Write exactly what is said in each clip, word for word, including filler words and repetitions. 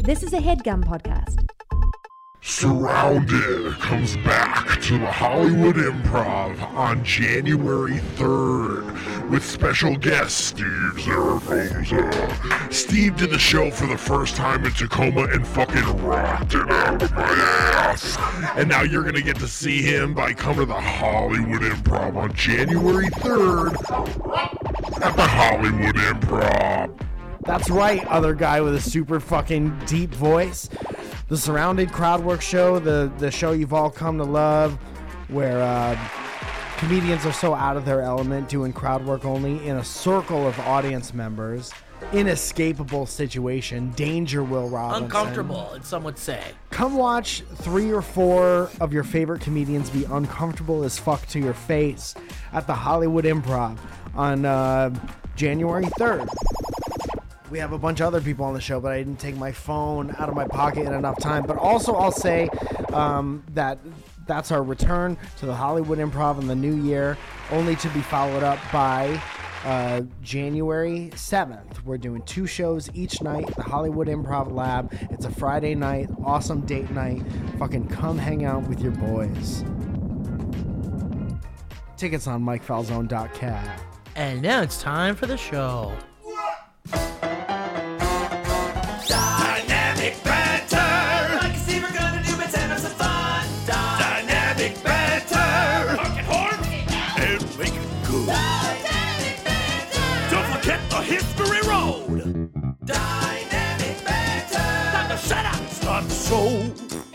This is a HeadGum podcast. Surrounded comes back to the Hollywood Improv on January third with special guest Steve Zaragoza. Steve did the show for the first time in Tacoma and fucking rocked it out of my ass. And now you're going to get to see him by coming to the Hollywood Improv on January third at the Hollywood Improv. That's right, other guy with a super fucking deep voice. The Surrounded Crowdwork Show, the, the show you've all come to love, where uh, comedians are so out of their element doing crowd work only in a circle of audience members. Inescapable situation. Danger, Will Robinson. Uncomfortable, some would say. Come watch three or four of your favorite comedians be uncomfortable as fuck to your face at the Hollywood Improv on uh, January third. We have a bunch of other people on the show, but I didn't take my phone out of my pocket in enough time. But also I'll say um, that that's our return to the Hollywood Improv in the new year, only to be followed up by uh, January seventh. We're doing two shows each night at the Hollywood Improv Lab. It's a Friday night, awesome date night. Fucking come hang out with your boys. Tickets on mike falzone dot cat. And now it's time for the show. Dynamic banter. Like a see we're gonna do it and have some fun. Dynamic banter. Mark it hard and make it good. Dynamic banter. Don't forget the history road. Dynamic banter. Time to shut up. Start the show.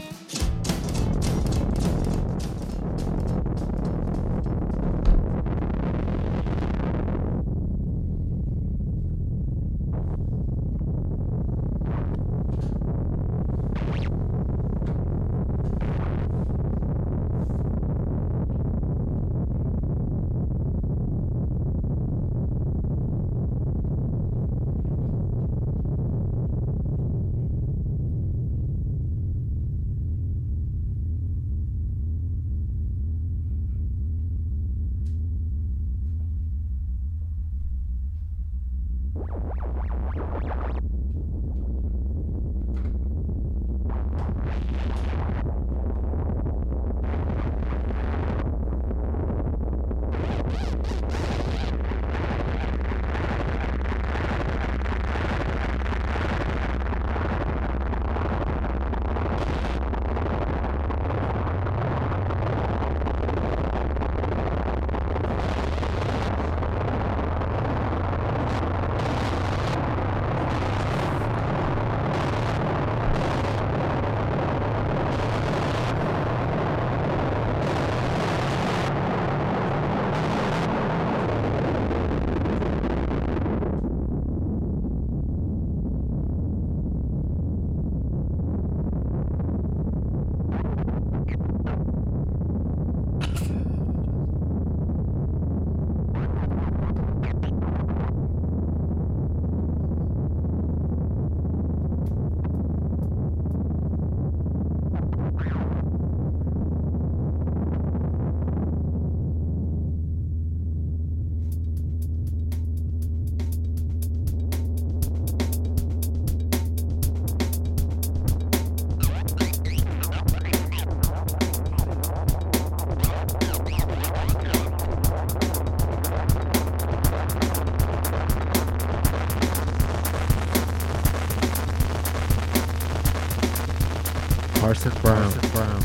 Carson Brown. Carson Brown.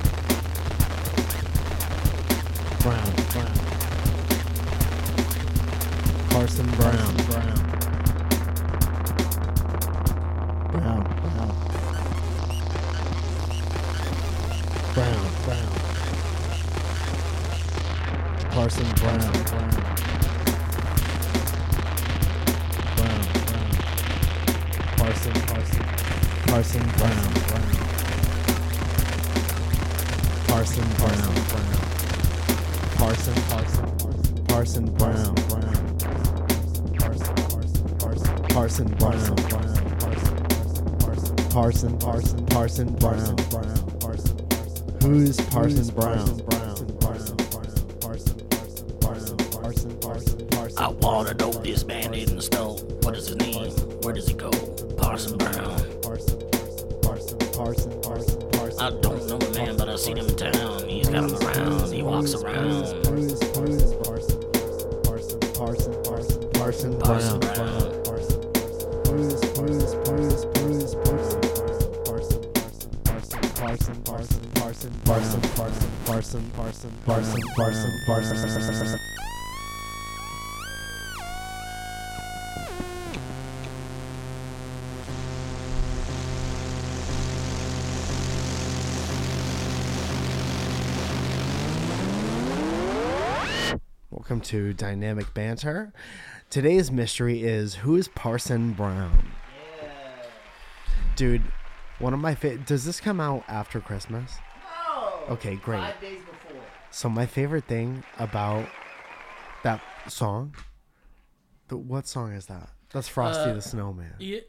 Brown. Brown. Carson Brown. Brown. Brown. Brown. Brown. Brown. Carson Brown. Brown. Brown. Brown. Carson. Carson. Carson Brown. Brown. Carson Brown, Brown. Carson, Carson, Carson Brown, Brown. Carson, Carson, Carson, Carson Brown, Brown. Carson, Carson, Carson Brown, Brown. Who's Carson Brown, Brown? Carson, Carson, Carson, Carson, Carson, Carson. I wanna know this man in the snow. What is his name? Where does he go? Parson Brown. Carson. Parson, Parson, Parson. I don't know the man, but I seen him in town. He's got him around. He walks around. Who's Parson, Parson, Parson, Parson, Parson, Parson, Parson Brown, Brown. Parson. Who's who's who's who's Parson, Parson, Parson, Parson, Parson, Parson, Parson, Parson, Parson, Parson, Parson, Parson, Parson, Parson. Welcome to Dynamic Banter. Today's mystery is, who is Parson Brown? Dude, one of my favorite... Does this come out after Christmas? No. Okay, great. Five days before. So my favorite thing about that song... The, what song is that? That's Frosty Uh, the Snowman. Yeah.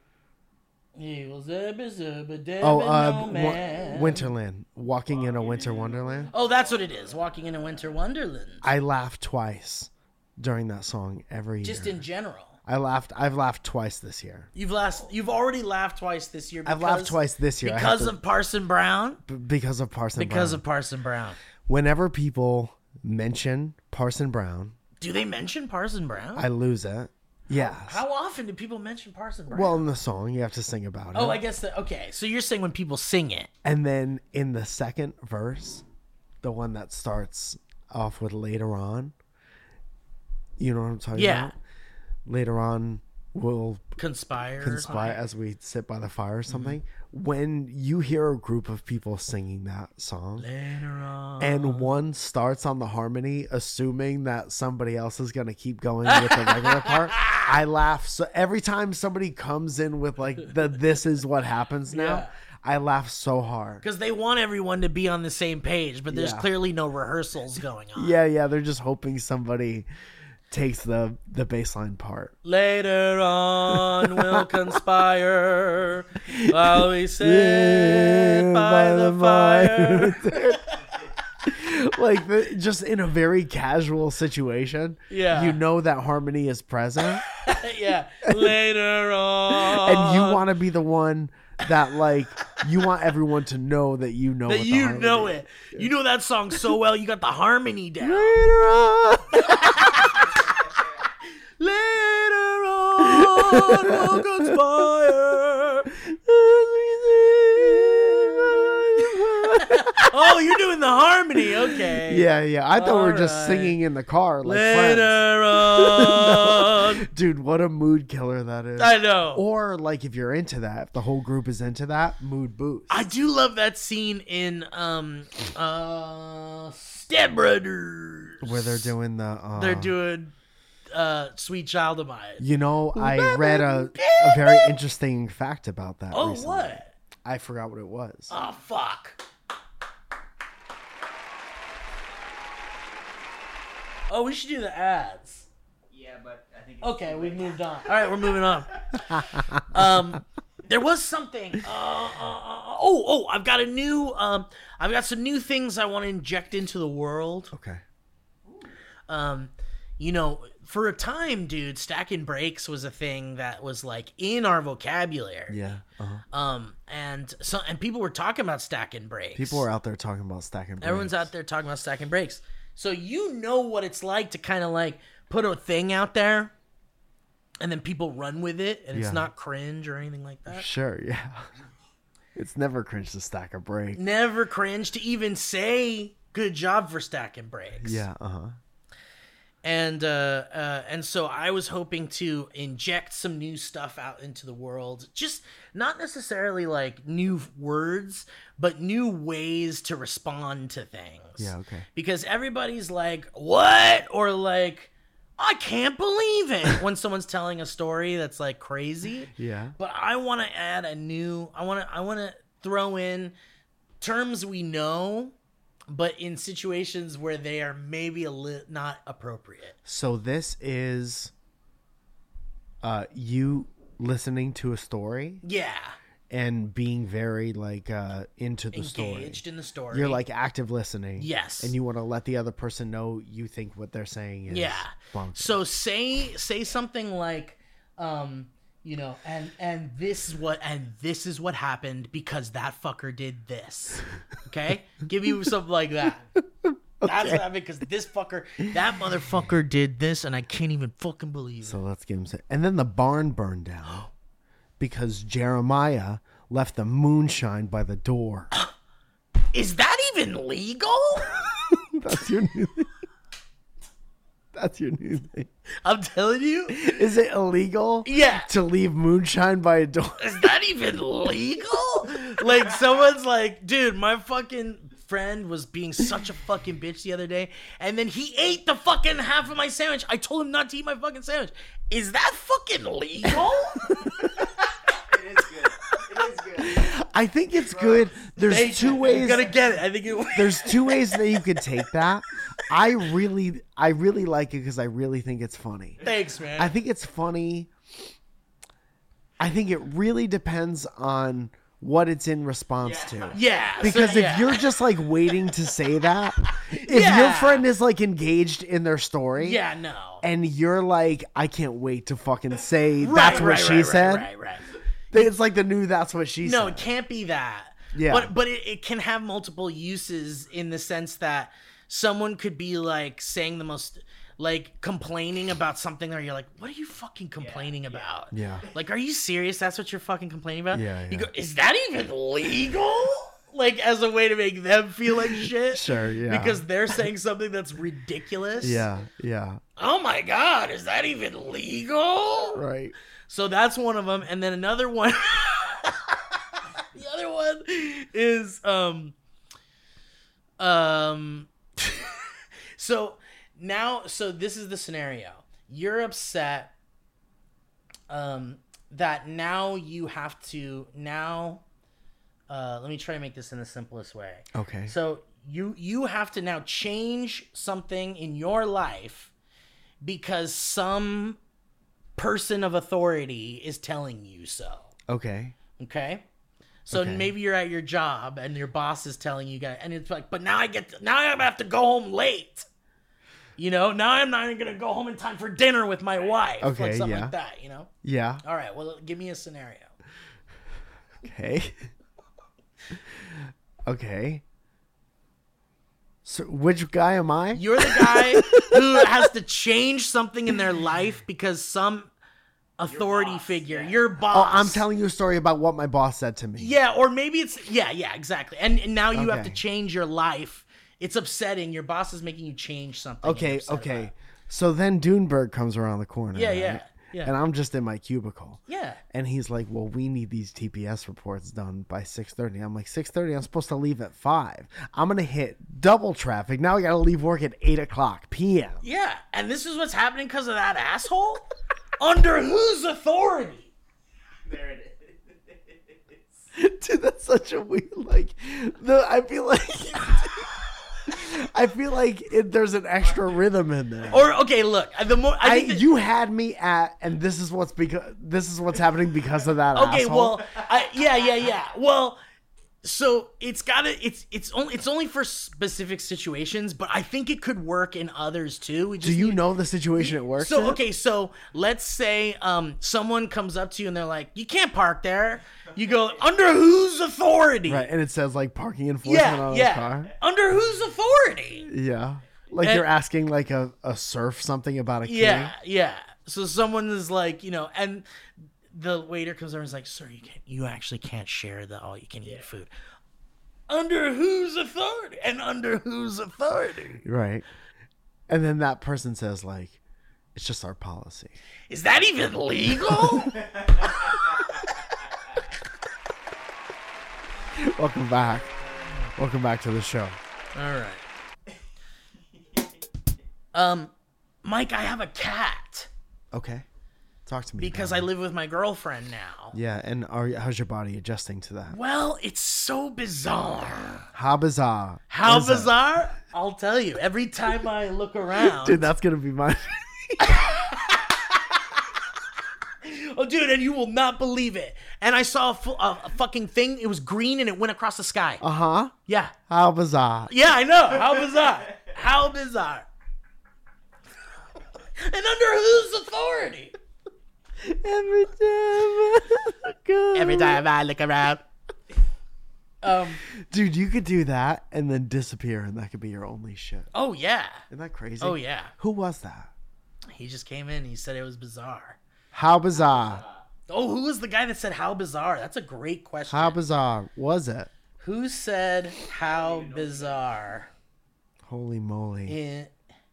He was a bizarre, Oh, uh, no Wa- man. Winterland. Walking in a Winter Wonderland. Oh, that's what it is. Walking in a Winter Wonderland. I laughed twice during that song every Just year. in general. I laughed. I've laughed twice this year. You've last. You've already laughed twice this year. Because, I've laughed twice this year. I have because to- of Parson Brown. B- because of Parson Because Brown. of Parson Brown. Whenever people mention Parson Brown, Do they mention Parson Brown? I lose it. Yes. How often do people mention Parson Brown? Well, in the song, you have to sing about it. oh, I guess that. Okay, so you're saying when people sing it. And then in the second verse, the one that starts off with later on, you know what I'm talking Yeah. about? Later on, we'll Conspire. conspire as we sit by the fire or something. When you hear a group of people singing that song, Later on. and one starts on the harmony, assuming that somebody else is going to keep going with the regular part, I laugh. So every time somebody comes in with like the "this is what happens now," Yeah. I laugh so hard. Because they want everyone to be on the same page, but there's Yeah. clearly no rehearsals going on. Yeah, yeah, they're just hoping somebody takes the the bass line part. Later on, we'll conspire while we sit by the fire. Like the, just in a very casual situation, Yeah. you know that harmony is present, Yeah. Later on. and you want to be the one that like you want everyone to know that you know that what the you harmony know is. it. You know that song so well, you got the harmony down. Later on. Later on, we'll conspire. Oh, you're doing the harmony. Okay. Yeah, yeah. I thought we were just Alright. singing in the car like friends. Later on. Dude, what a mood killer that is. I know. Or like if you're into that, if the whole group is into that, mood boost. I do love that scene in um uh Step Brothers. Where they're doing the uh, They're doing uh Sweet Child of Mine. You know, I read a, a very interesting fact about that. Oh, recently. what? I forgot what it was. Oh, fuck. Oh, we should do the ads. Yeah, but I think. Okay, we've moved on. All right, we're moving on. Um, there was something. Uh, uh, uh, oh, oh, I've got a new. Um, I've got some new things I want to inject into the world. Okay. Um, you know, for a time, dude, stacking breaks was a thing that was like in our vocabulary. Yeah. Uh-huh. Um, and so and people were talking about stacking breaks. People are out there talking about stacking breaks. Everyone's out there talking about stacking breaks. So you know what it's like to kind of like put a thing out there and then people run with it and Yeah. it's not cringe or anything like that. Sure, yeah. It's never cringe to stack a break. Never cringe to even say good job for stacking breaks. Yeah, uh-huh. And uh, uh, and so I was hoping to inject some new stuff out into the world. Just not necessarily like new words, but new ways to respond to things. Yeah, okay. Because everybody's like, what? Or like, I can't believe it when someone's telling a story that's like crazy. Yeah. But I want to add a new, I want to, I want to throw in terms we know, but in situations where they are maybe a li- not appropriate. So this is uh you listening to a story Yeah. and being very like uh into the story. Engaged in the story. You're like active listening. Yes. And you want to let the other person know you think what they're saying is Yeah. bonkers. So say say something like, um, You know, and and this is what and this is what happened because that fucker did this. Okay, give you something like that. That's what happened because this fucker, that motherfucker did this, and I can't even fucking believe So it. let's give him some. And then the barn burned down because Jeremiah left the moonshine by the door. Is that even legal? That's your new thing. That's your new thing. I'm telling you, Is it illegal? Yeah. To leave moonshine by a door? is that even legal? Like someone's like, dude, my fucking friend was being such a fucking bitch the other day, and then he ate the fucking half of my sandwich. I told him not to eat my fucking sandwich. Is that fucking legal? It is good. It is good. I think it's good. There's Thank two you. ways. You're gonna get it. I think it. There's two ways that you could take that. I really, I really like it because I really think it's funny. Thanks, man. I think it's funny. I think it really depends on what it's in response to. yeah. so- Because yeah. if you're just like waiting to say that, if your Yeah. friend is like engaged in their story, yeah, no. and you're like, I can't wait to fucking say Right, that's what right, she right, said. Right, right, right. It's like the new that's what she No, said. it can't be that. Yeah. But but it, it can have multiple uses in the sense that someone could be like saying the most like complaining about something that you're like, what are you fucking complaining about? Yeah. Like, are you serious? That's what you're fucking complaining about? Yeah, You yeah. go, is that even legal? Like as a way to make them feel like shit. Sure, yeah. Because they're saying something that's ridiculous. Yeah, yeah. Oh my god, is that even legal? Right. So that's one of them, and then another one. The other one is um um. so now, so this is the scenario. You're upset. Um, that now you have to now. Uh, let me try to make this in the simplest way. Okay. So you you have to now change something in your life because some person of authority is telling you so. Okay. Okay? So Okay. maybe you're at your job and your boss is telling you guys, and it's like, but now I get to, now I have to go home late. You know, now I'm not even gonna go home in time for dinner with my wife. Okay, like something yeah. like that. You know. Yeah. All right. Well, give me a scenario. Okay. Okay. So which guy am I? You're the guy who has to change something in their life because some authority figure, your Oh, boss. I'm telling you a story about what my boss said to me. Yeah, or maybe it's yeah, yeah, exactly. And, and now you have to Okay. change your life. It's upsetting. Your boss is making you change something. and you're Okay, upset okay. about So then Duneberg comes around the corner. Yeah, right? yeah, yeah. And I'm just in my cubicle. it. Yeah. And he's like, well, we need these T P S reports done by six thirty. I'm like, six thirty? I'm supposed to leave at five. I'm going to hit double traffic. Now I got to leave work at eight o'clock p.m. Yeah. And this is what's happening because of that asshole? Under whose authority? There it is. Dude, that's such a weird, like, the, I feel like, I feel like it, there's an extra rhythm in there. Or okay, look. The more I I, think that- you had me at, and this is what's because this is what's happening because of that. Okay, asshole. well, I, yeah, yeah, yeah. Well, so it's gotta, it's it's only it's only for specific situations, but I think it could work in others too. We do just you need- know the situation it works? So in? okay, so let's say um someone comes up to you and they're like, "You can't park there." You go, "Under whose authority?" right, and it says like parking enforcement Yeah, on yeah. his car. Under whose authority? Yeah, like And- you're asking like a, a surf something about a king. Yeah, yeah. So someone is like, you know, and the waiter comes over and is like, "Sir, you can't. You actually can't share the all you can eat food." Under whose authority? And under whose authority? Right, and then that person says like, "It's just our policy." Is that even legal? Welcome back. Welcome back to the show. All right. Um, Mike, I have a cat Okay, talk to me because about I it. live with my girlfriend now. Yeah, and are, how's your body adjusting to that? Well, it's so bizarre. How bizarre! How is it? bizarre? I'll tell you. Every time I look around, Dude, that's gonna be my. oh, dude, and you will not believe it. And I saw a, fu- a, a fucking thing. It was green and it went across the sky. Uh huh. Yeah, How bizarre! yeah, I know. How bizarre? How bizarre? And under whose authority? Every time I look around. Every time I look around. Um. Dude, you could do that and then disappear, and that could be your only shit. Oh yeah. Isn't that crazy? Oh yeah. Who was that? He just came in. And he said it was bizarre. How bizarre. Oh, who was the guy that said how bizarre? That's a great question. How bizarre was it? Who said how bizarre? Holy moly. In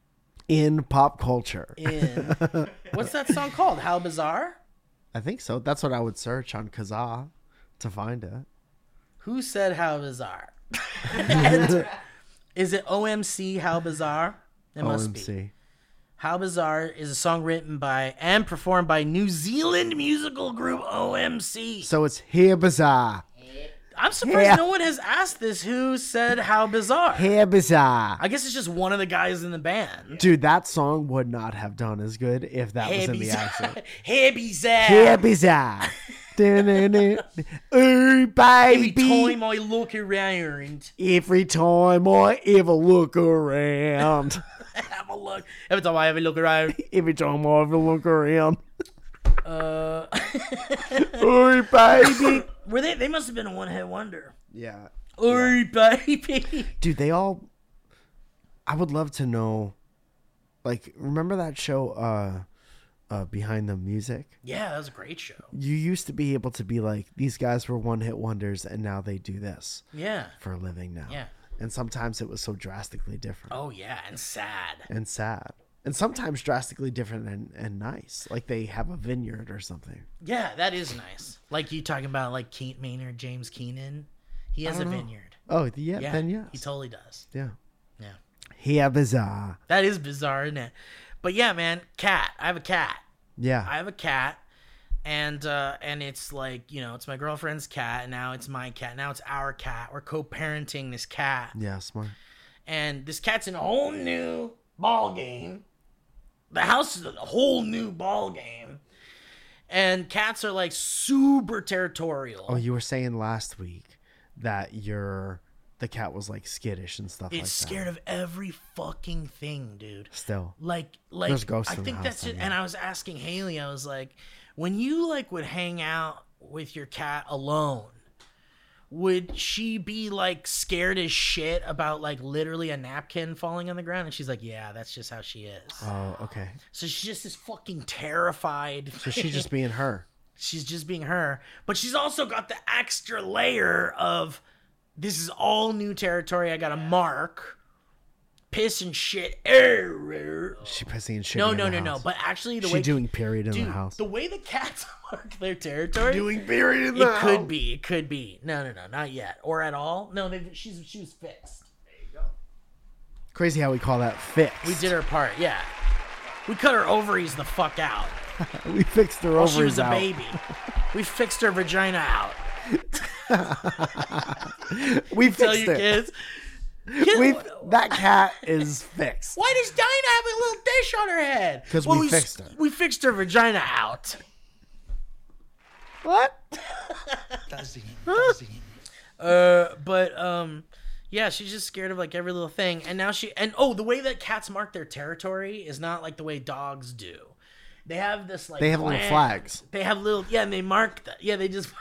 In pop culture. in what's that song called? How bizarre? I think so. That's what I would search on Kazaa to find it. Who said how bizarre? And is it O M C How Bizarre? It must be. O M C. How Bizarre is a song written by and performed by New Zealand musical group O M C. So it's Here Bizarre. I'm surprised Yeah. no one has asked this. Who said how bizarre? Here Bizarre. I guess it's just one of the guys in the band. Dude, that song would not have done as good if that Hey was in the bizarre. accent. Hey bizarre. Here Bizarre. Dun-dun-dun. Ooh, Every baby. time I look around, Every time I ever look around. have a look. Every time I ever look around, Every time I ever look around. uh, Ooh, baby. were they? They must have been a one-hit wonder. Yeah. Ooh, baby. Dude, they all. I would love to know. Like, remember that show, uh, uh, Behind the Music? Yeah, that was a great show. You used to be able to be like, these guys were one hit wonders, and now they do this Yeah. for a living now. Yeah. And sometimes it was so drastically different Oh yeah, and sad. and sad. And sometimes drastically different and, and nice. Like they have a vineyard or something. Yeah, that is nice. Like you talking about like Keith Maynard, James Keenan. He has a don't know. vineyard. Oh, yeah, Yeah, then yes. he totally does. Yeah. Yeah, Here Bizarre. that is bizarre, isn't it? But yeah, man, cat. I have a cat. Yeah. I have a cat, and uh, and it's like, you know, it's my girlfriend's cat, and now it's my cat. Now it's our cat. We're co-parenting this cat, yeah, smart. and this cat's in a whole new ball game. The house is a whole new ball game, and cats are like super territorial. Oh, you were saying last week that your the cat was like skittish and stuff like that. It's scared of every fucking thing, dude. Still. Like, like There's ghosts I in the think house, that's I it. know. And I was asking Haley, I was like, when you like would hang out with your cat alone, would she be like scared as shit about like literally a napkin falling on the ground? And she's like, yeah, that's just how she is. Oh, okay. So she's just this fucking terrified. So she's just being her. She's just being her, but she's also got the extra layer of this is all new territory. I got to mark, piss and shit everywhere. She pissing and shitting. No, in no, the no, no. house. But actually, the She way doing period in dude, the house. the way the cats mark their territory, Doing period in it the house. could be, it could be. No, no, no, not yet, or at all. No, they, she's she was fixed. Crazy how we call that fix. We did her part, yeah. We cut her ovaries the fuck out We fixed her while ovaries she was a out. baby. We fixed her vagina out. We Tell fixed your it. kids. We that cat is fixed. Why does Dinah have a little dish on her head? 'Cause we s- fixed her. We fixed her vagina out. What? Uh, but um, yeah, she's just scared of like every little thing, and now she and oh, the way that cats mark their territory is not like the way dogs do. They have this like They have little gland. flags. They have little yeah, and they mark that. Yeah, they just.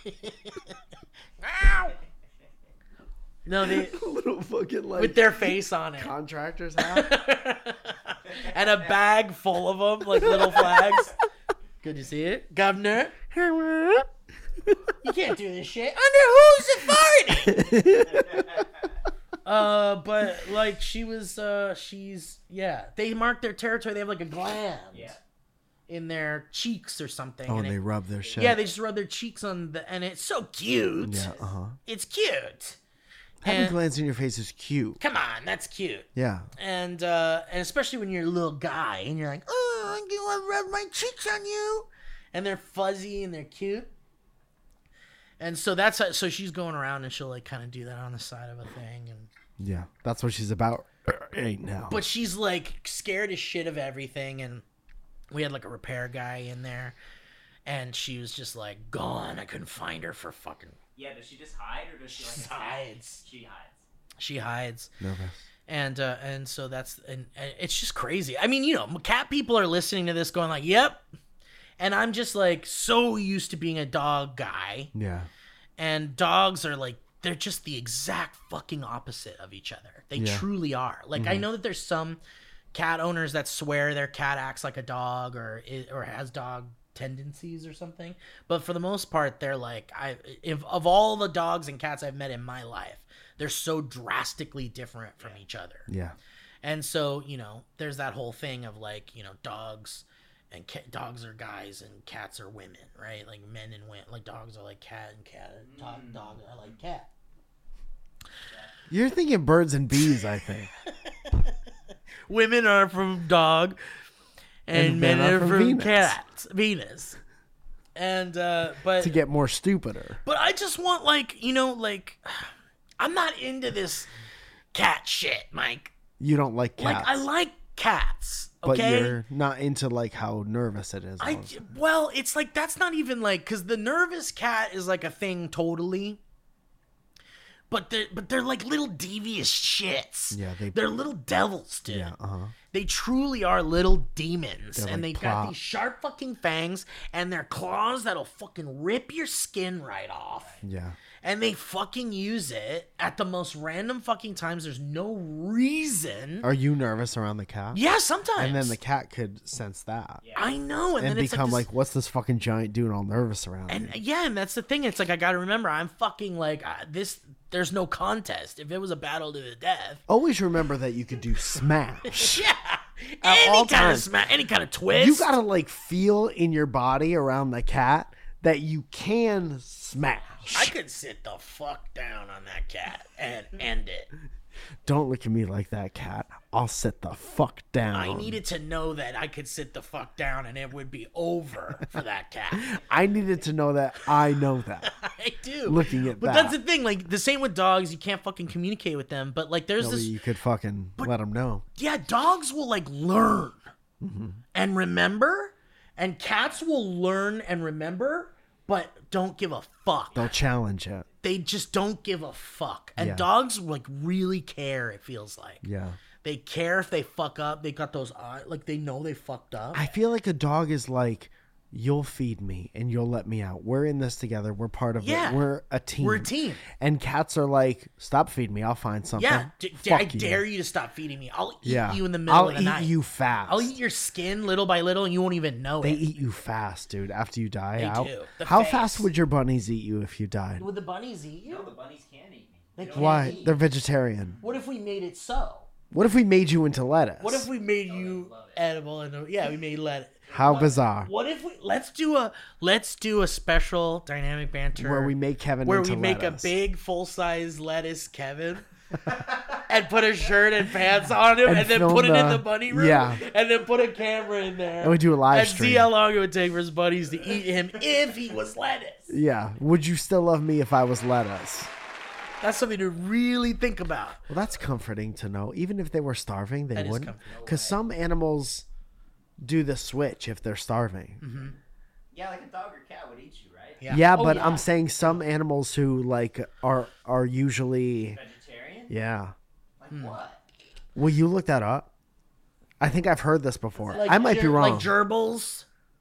Ow! No, they Little fucking like with their face on it. contractors have. And a bag full of them, like little flags. Could you see it, Governor? You can't do this shit under whose authority? uh, but like she was, uh, she's yeah. They mark their territory. They have like a gland Yeah. in their cheeks or something. Oh, and and they it- rub their shit. yeah, they just rub their cheeks on the, and it's so cute. Yeah, uh huh. It's cute. Having And- glands in your face is cute. Come on, that's cute. Yeah. And uh, and especially when you're a little guy and you're like, oh, I want to rub my cheeks on you, and they're fuzzy and they're cute. And so that's how, so she's going around and she'll like kind of do that on the side of a thing, and Yeah. That's what she's about right now. but she's like scared as shit of everything. And we had like a repair guy in there, and she was just like gone. I couldn't find her for fucking Yeah, does she just hide or does she like attack? hides. She hides. She hides. Nervous. And uh, and so that's and, and it's just crazy. I mean, you know, cat people are listening to this, going like, "Yep." And I'm just like so used to being a dog guy. Yeah. And dogs are like, they're just the exact fucking opposite of each other. They Yeah. truly are. Like, Mm-hmm. I know that there's some cat owners that swear their cat acts like a dog or or has dog tendencies or something. But for the most part, they're like, I if of all the dogs and cats I've met in my life, they're so drastically different from each other. Yeah. And so, you know, there's that whole thing of like, you know, dogs and ca- dogs are guys and cats are women, right? Like men and women, like dogs are like cat and cat, dog, dogs are like cat. You're thinking birds and bees, I think. Women are from dog, and, And men, men are are from from Venus. cats, Venus. And uh, but To get more stupider. but I just want like you know like I'm not into this cat shit, Mike. You don't like cats. Like I like cats, but okay? you're not into like how nervous it is. all I the time. well, it's like that's not even like because the nervous cat is like a thing totally. But they're but they're like little devious shits. Yeah, they- they're little devils, dude. Yeah, uh-huh. They truly are little demons, They're and like they got plop. these sharp fucking fangs and their claws that'll fucking rip your skin right off. Yeah. And they fucking use it at the most random fucking times. There's no reason. Are you nervous around the cat? Yeah, sometimes. And then the cat could sense that. I know, and, And then it's become like, like, this- what's this fucking giant dude all nervous around And me? yeah, and that's the thing. It's like I gotta remember, I'm fucking like uh, this. There's no contest. If it was a battle to the death, Always remember that you could do smash. yeah, At any all kind of times. smash, any kind of twist. You gotta like feel in your body around the cat that you can smash. I could sit the fuck down on that cat and end it. Don't look at me like that, cat. I'll sit the fuck down. I needed to know that I could sit the fuck down and it would be over for that cat. I needed to know that I know that. I do. Looking at but that. that's the thing. Like the same with dogs, you can't fucking communicate with them. But like, there's Nobody this. you could fucking let them know. Yeah, dogs will like learn and remember, and cats will learn and remember, but don't give a fuck. They'll challenge it. They just don't give a fuck. And Yeah. dogs like really care. It feels like Yeah. they care if they fuck up. They got those eyes, like they know they fucked up. I feel like a dog is like, you'll feed me and you'll let me out. We're in this together. We're part of Yeah. it. We're a team. We're a team. And cats are like, stop feeding me. I'll find something. Yeah, d- d- Fuck I you. dare you to stop feeding me. I'll eat Yeah. you in the middle I'll of the eat night. you fast. I'll eat your skin little by little, and you won't even know They it. eat you fast, dude. After you die, They how, do. The how face. fast would your bunnies eat you if you died? Would the bunnies eat you? No, the bunnies can't eat me. They can't Why? eat. They're vegetarian. What if we made it so? What if we made you into lettuce? What if we made you edible and yeah, we made let How bizarre. What if we let's do a let's do a special dynamic banter Where we make Kevin where into we make lettuce. a big full size lettuce Kevin and put a shirt and pants on him and, And then film put it in the- the bunny room yeah. and then put a camera in there And we do a live and stream. see how long it would take for his buddies to eat him if he was lettuce. Yeah. Would you still love me if I was lettuce? That's something to really think about. Well, that's comforting to know. Even if they were starving, they That is wouldn't. comforting. Because some animals do the switch if they're starving. Mm-hmm. Yeah, like a dog or cat would eat you, right? Yeah, Yeah, Oh, but yeah. I'm saying some animals who like are are usually Vegetarian? yeah. Like Hmm. what? Will you look that up? I think I've heard this before. Like I might be ger- wrong. Like gerbils.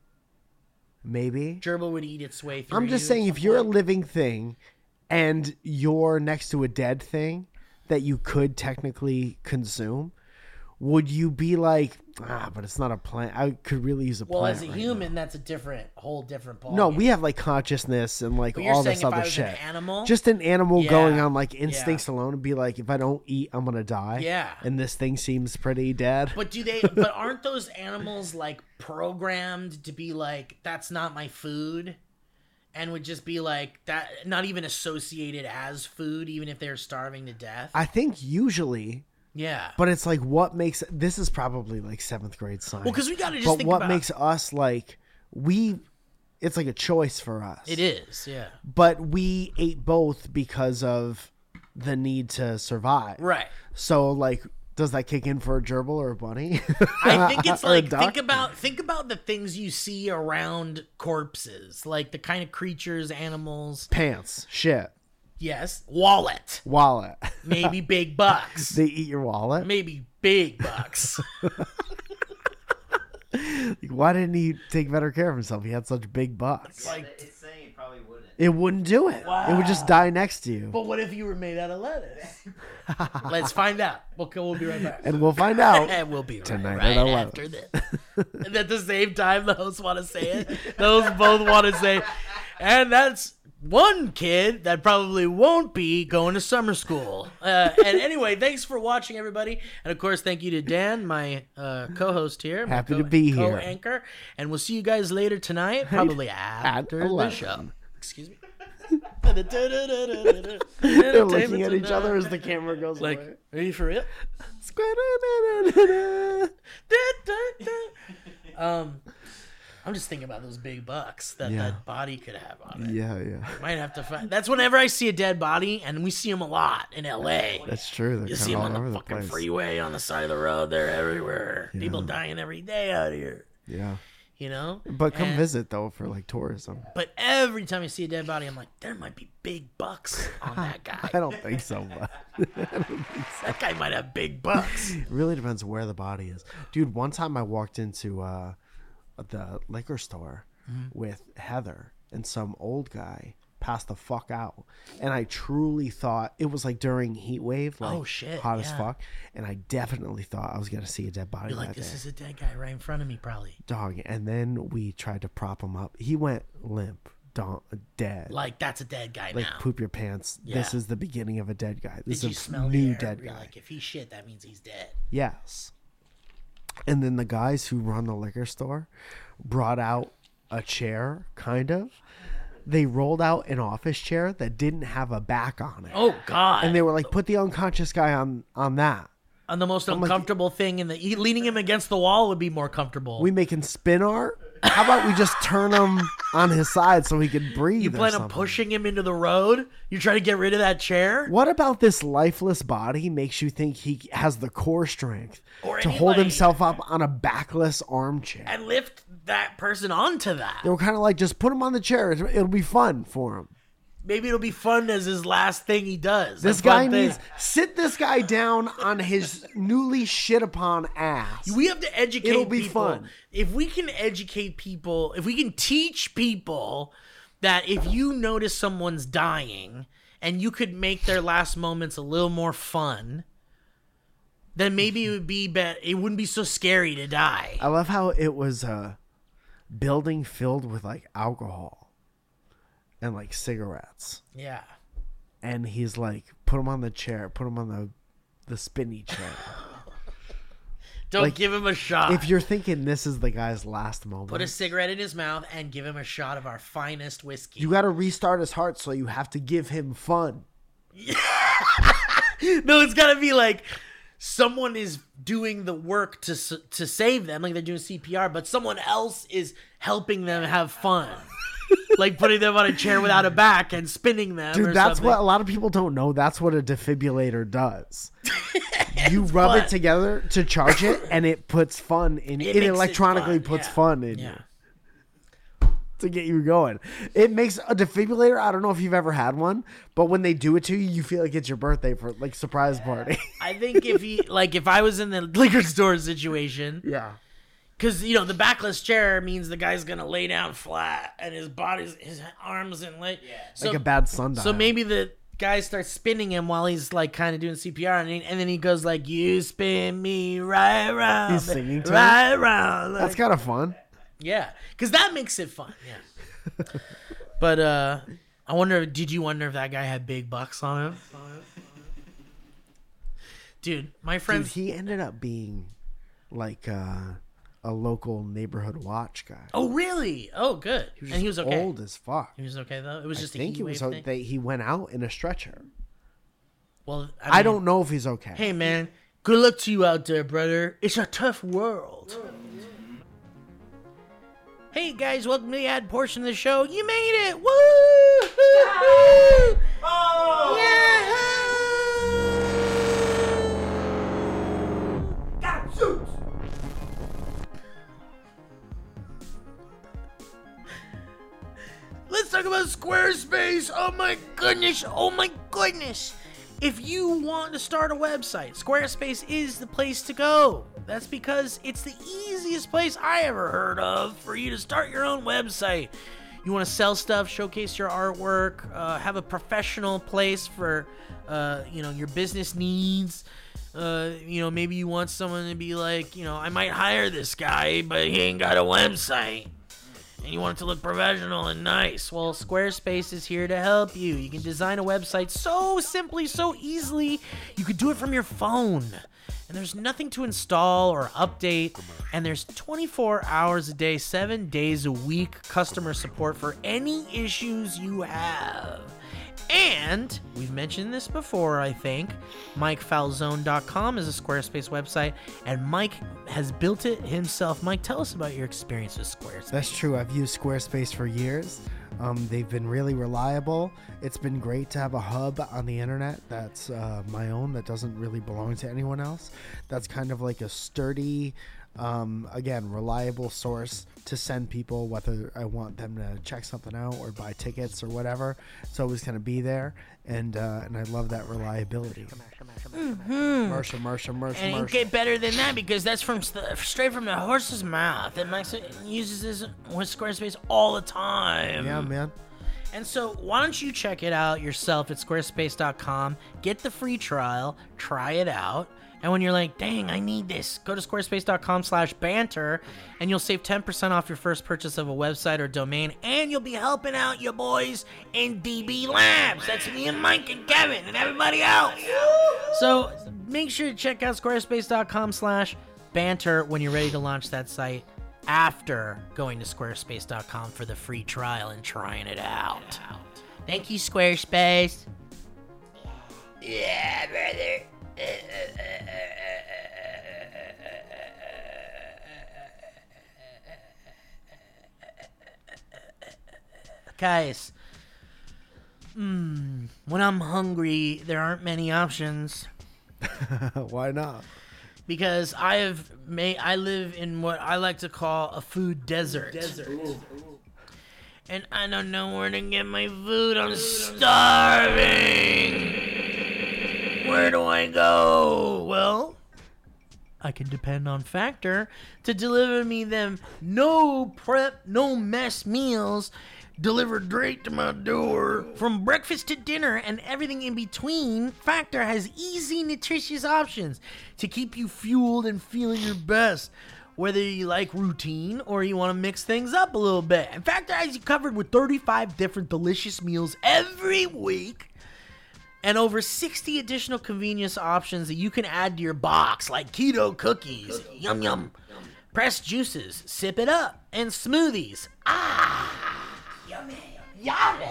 Maybe. Gerbil would eat its way through. I'm just you. saying if you're a living thing and you're next to a dead thing that you could technically consume, would you be like, ah, but it's not a plant. I could really use a Well, plant. as a right human, that's a different, whole different ball. No, we have like consciousness and like But you're all saying this if other I was shit. an animal? Just an animal Yeah. going on like instincts alone and be like, if I don't eat, I'm gonna die. Yeah. And this thing seems pretty dead. But do they? But aren't those animals like programmed to be like, that's not my food, and would just be like that, not even associated as food, even if they're starving to death? I think usually, yeah. but it's like what makes this is probably like seventh grade science. Well, 'cause we gotta just But think what about- makes us like we? It's like a choice for us. It is. Yeah. But we ate both because of the need to survive. Right. So like, does that kick in for a gerbil or a bunny? I think it's Or a like duck? think about think about the things you see around corpses, like the kind of creatures, animals. Pants, shit, Yes, wallet, wallet. maybe big bucks, They eat your wallet. maybe big bucks. Like, why didn't he take better care of himself? He had such big bucks. Like- It's saying it probably wouldn't. It wouldn't do it. It would just die next to you. But what if you were made out of lettuce? Let's find out. We'll, we'll be right back. And we'll find out. And we'll be right, Tonight right at eleven. after this. And at the same time, the hosts want to say it. Those both want to say, and that's one kid that probably won't be going to summer school. Uh, and anyway, thanks for watching, everybody. And of course, thank you to Dan, my uh, co-host here. my Happy co- to be here. Co-anchor. And we'll see you guys later tonight, probably after the eleven. show. Excuse me. They're looking at each other as the camera goes Like, away. are you for real? Um, I'm just thinking about those big bucks that Yeah. that body could have on it. Yeah, yeah. Might have to find. That's whenever I see a dead body, and we see them a lot in L A. That's true. They're You kind see of them all on over the the fucking place. freeway, on the side of the road. They're everywhere. People dying every day out here. Yeah. You know. But come And- visit, though, for like tourism. But every time I see a dead body, I'm like, there might be big bucks on that I guy. don't think so, but That guy might have big bucks. it really depends where the body is. Dude, one time I walked into uh, the liquor store Mm-hmm. with Heather, and some old guy passed the fuck out. And I truly thought it was like during heat wave, like Oh, shit, hot as yeah. fuck. And I definitely thought I was gonna see a dead body You're that like, this day. is a dead guy right in front of me, probably. Dog. And then we tried to prop him up. He went limp, don- dead. Like, that's a dead guy Like now. poop your pants. This Yeah. is the beginning of a dead guy. This Did you is a smell new the air? dead You're guy. like, if he's shit, that means he's dead. Yes. And then the guys who run the liquor store brought out a chair, kind of. They rolled out an office chair that didn't have a back on it. Oh, God. And they were like, put the unconscious guy on on that. On the most like- uncomfortable thing in the he- leaning him against the wall would be more comfortable. We making spin art? How about we just turn him on his side so he could breathe? you or plan on something? pushing him into the road? You try to get rid of that chair? What about this lifeless body makes you think he has the core strength Or to hold anybody- himself up on a backless armchair? And lift that person onto that. They were kind of like, just put him on the chair. It'll it'll be fun for him. Maybe it'll be fun as his last thing he does. This A fun guy thing. needs sit this guy down on his newly shit upon ass. We have to educate It'll be people. fun. If we can educate people, if we can teach people that if you notice someone's dying and you could make their last moments a little more fun, then maybe it would be bet it wouldn't be so scary to die. I love how it was a building filled with like alcohol and like cigarettes, Yeah. and he's like, put him on the chair, put him on the the spinny chair. Don't Like, give him a shot. If you're thinking this is the guy's last moment, Put a cigarette in his mouth and give him a shot of our finest whiskey. you got to restart his heart, so you have to give him fun. No, it's got to be like someone is doing the work to s- to save them, like they're doing C P R, but someone else is helping them have fun. Like putting them on a chair without a back and spinning them. Dude, or that's something. what a lot of people don't know. That's what a defibrillator does. You rub fun. it together to charge it, and it puts fun in. It It, makes it electronically fun, puts yeah. fun in Yeah. you to get you going. It makes a defibrillator. I don't know if you've ever had one, but when they do it to you, you feel like it's your birthday for like surprise party. I think if he like if I was in the liquor store situation, yeah. because you know the backless chair means the guy's gonna lay down flat and his body's his arms and leg. Yeah. So, Like a bad sundial. So maybe the guy starts spinning him while he's like kind of doing C P R, and, he, and then he goes like, "You spin me right round, He's singing to right round." That's Like, kind of fun. yeah, because that makes it fun. Yeah. But uh, I wonder. Did you wonder if that guy had big bucks on him? Dude, my Dude, friends. he ended up being like uh, a local neighborhood watch guy. Oh really? Oh good. He was and he was just okay. old as fuck. He was okay though. It was I just a think heat it was. wave o- thing. They, he went out in a stretcher. Well, I, I mean, don't know if he's okay. Hey man, good luck to you out there, brother. It's a tough world. Hey guys, welcome to the ad portion of the show. You made it! Woo! Oh! Yeah! God, shoot! Let's talk about Squarespace. Oh my goodness. Oh my goodness. If you want to start a website, Squarespace is the place to go. That's because it's the easiest place I ever heard of for you to start your own website. You want to sell stuff, showcase your artwork, uh, have a professional place for, uh, you know, your business needs. Uh, you know, maybe you want someone to be like, you know, I might hire this guy, but he ain't got a website. And you want it to look professional and nice. Well, Squarespace is here to help you. You can design a website so simply, so easily. You could do it from your phone. And there's nothing to install or update. And there's twenty-four hours a day, seven days a week customer support for any issues you have. And we've mentioned this before, I think. Mike Falzone dot com is a Squarespace website, and Mike has built it himself. Mike, tell us about your experience with Squarespace. That's true. I've used Squarespace for years. Um, they've been really reliable. It's been great to have a hub on the internet that's uh, my own, that doesn't really belong to anyone else. That's kind of like a sturdy, um, again, reliable source to send people, whether I want them to check something out or buy tickets or whatever. It's always going to be there, and uh, and I love that reliability. Mm-hmm. Marsha, Marsha, Marsha, And it Marsha. get better than that because that's from st- straight from the horse's mouth. And Mike uses this with Squarespace all the time. Yeah, man. And so why don't you check it out yourself at squarespace dot com, get the free trial, try it out, and when you're like, dang, I need this, go to squarespace dot com slash banter, and you'll save ten percent off your first purchase of a website or domain, and you'll be helping out your boys in D B Labs. That's me and Mike and Kevin and everybody else. So make sure to check out squarespace dot com slash banter when you're ready to launch that site, after going to squarespace dot com for the free trial and trying it out. Thank you, Squarespace. Yeah, brother. Guys, mm, when I'm hungry, there aren't many options. Why not? Because I have made, I live in what I like to call a food desert. Desert. And I don't know where to get my food. I'm starving. Where do I go? Well, I can depend on Factor to deliver me them no prep, no mess meals delivered straight to my door. From breakfast to dinner and everything in between, Factor has easy, nutritious options to keep you fueled and feeling your best. Whether you like routine or you want to mix things up a little bit. And Factor has you covered with thirty-five different delicious meals every week. And over sixty additional convenience options that you can add to your box, like keto cookies, yum yum, pressed juices, sip it up, and smoothies. Ah, yummy, yummy.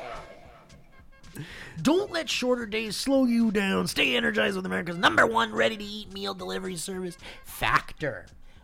Don't let shorter days slow you down. Stay energized with America's number one ready-to-eat meal delivery service, Factor.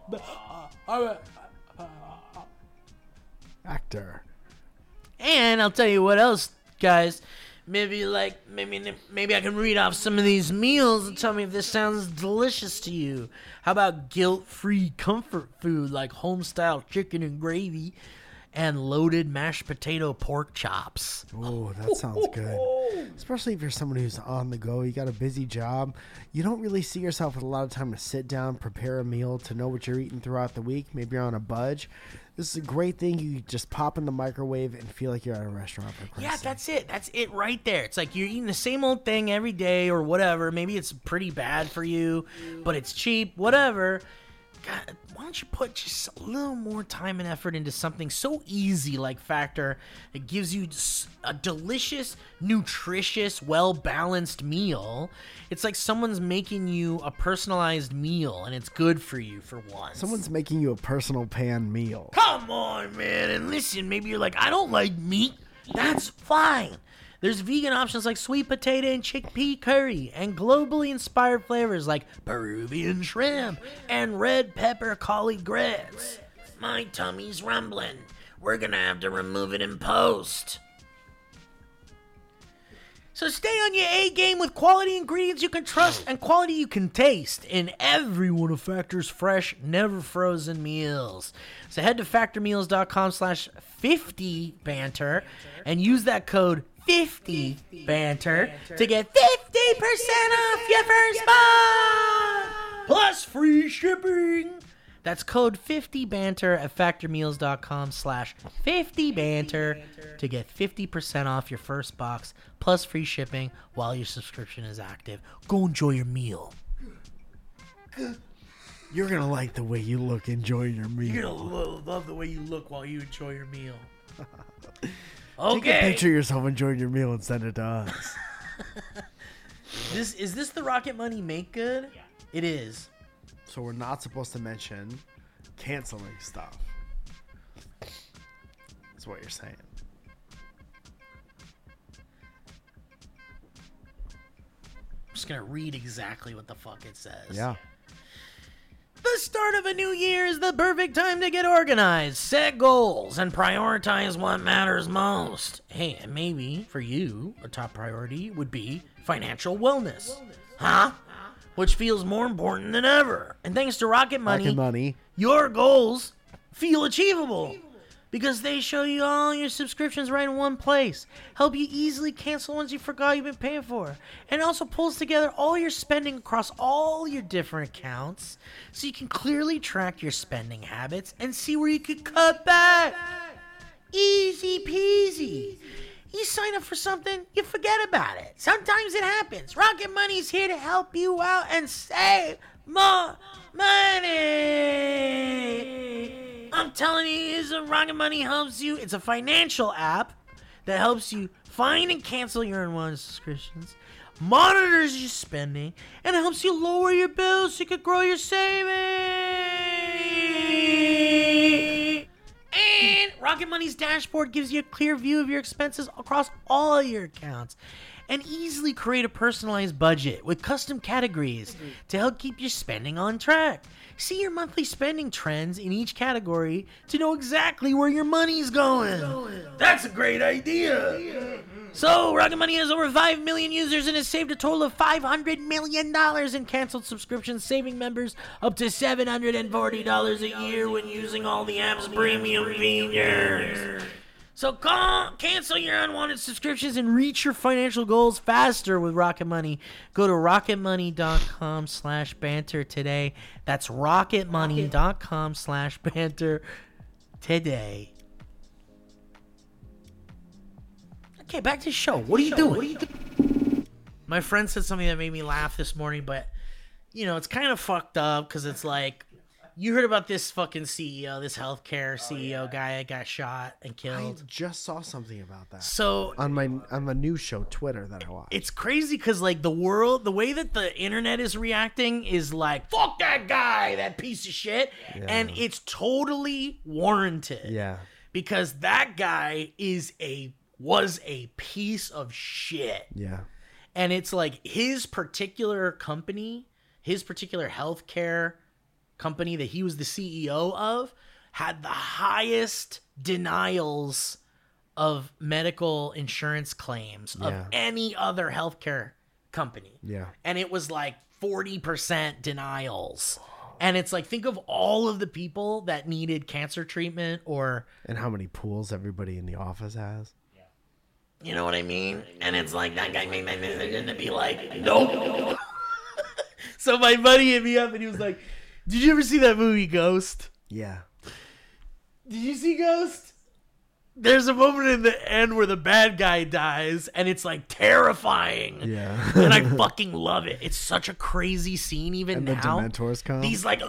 Factor. And I'll tell you what else, guys. Maybe like maybe maybe I can read off some of these meals and tell me if this sounds delicious to you. How about guilt-free comfort food like home-style chicken and gravy and loaded mashed potato pork chops? Oh, that sounds good. Especially if you're someone who's on the go, you got a busy job, you don't really see yourself with a lot of time to sit down, prepare a meal, to know what you're eating throughout the week. Maybe you're on a budge. This is a great thing. You just pop in the microwave and feel like you're at a restaurant. For Christ's Yeah, sake. that's it. That's it right there. It's like you're eating the same old thing every day or whatever. Maybe it's pretty bad for you, but it's cheap, whatever. God, why don't you put just a little more time and effort into something so easy like Factor that gives you a delicious, nutritious, well-balanced meal? It's like someone's making you a personalized meal, and it's good for you for once. Someone's making you a personal pan meal. Come on, man, and listen, maybe you're like, I don't like meat. That's fine. There's vegan options like sweet potato and chickpea curry, and globally inspired flavors like Peruvian shrimp and red pepper cauli grits. My tummy's rumbling. We're gonna have to remove it in post. So stay on your A game with quality ingredients you can trust and quality you can taste in every one of Factor's fresh, never frozen meals. So head to factor meals dot com slash fifty banter and use that code fifty banter to get fifty percent off your first month. plus free shipping. That's code fifty banter at factormeals.com slash 50banter to get fifty percent off your first box plus free shipping while your subscription is active. Go enjoy your meal. You're gonna like the way you look enjoying your meal. You're gonna lo- love the way you look while you enjoy your meal. Take Okay. a picture of yourself enjoying your meal and send it to us. This is this the Rocket Money Make Good? Yeah. It is. So we're not supposed to mention canceling stuff. That's what you're saying. I'm just gonna read exactly what the fuck it says. Yeah. The start of a new year is the perfect time to get organized, set goals, and prioritize what matters most. Hey, and maybe for you, a top priority would be financial wellness. Huh? Which feels more important than ever. And thanks to Rocket Money, Rocket Money. your goals feel achievable. Because they show you all your subscriptions right in one place. Help you easily cancel ones you forgot you've been paying for. And it also pulls together all your spending across all your different accounts. So you can clearly track your spending habits and see where you could cut back. Easy peasy. You sign up for something, you forget about it. Sometimes it happens. Rocket Money's here to help you out and save more money. I'm telling you, is a Rocket Money helps you. It's a financial app that helps you find and cancel your unwanted subscriptions, monitors your spending, and helps you lower your bills so you can grow your savings. And Rocket Money's dashboard gives you a clear view of your expenses across all your accounts. And easily create a personalized budget with custom categories to help keep your spending on track. See your monthly spending trends in each category to know exactly where your money's going. That's a great idea. So, Rocket Money has over five million users and has saved a total of five hundred million dollars in canceled subscriptions, saving members up to seven hundred forty dollars a year when using all the app's premium features. So call, cancel your unwanted subscriptions and reach your financial goals faster with Rocket Money. Go to rocketmoney.com slash banter today. That's rocketmoney.com slash banter today. Okay, back to the show. What are you doing? What are you doing? My friend said something that made me laugh this morning, but, you know, it's kind of fucked up because it's like, you heard about this fucking C E O, this healthcare C E O guy that got shot and I killed. just saw something about that So on my on the news show Twitter that I watched. it's crazy because like the world, the way that the internet is reacting is like, fuck that guy, that piece of shit. Yeah. And it's totally warranted. Yeah. Because that guy is a, was a piece of shit. Yeah. And it's like his particular company, his particular healthcare company that he was the C E O of had the highest denials of medical insurance claims of Yeah. any other healthcare company. Yeah. And it was like forty percent denials. And it's like, think of all of the people that needed cancer treatment or, And how many pools everybody in the office has. you know what I mean? And it's like, that guy made that decision to be like, nope. So my buddy hit me up and he was like, did you ever see that movie Ghost? Yeah. Did you see Ghost? There's a moment in the end where the bad guy dies, and it's like terrifying. Yeah. And I fucking love it. It's such a crazy scene even And the now. Dementors come. These like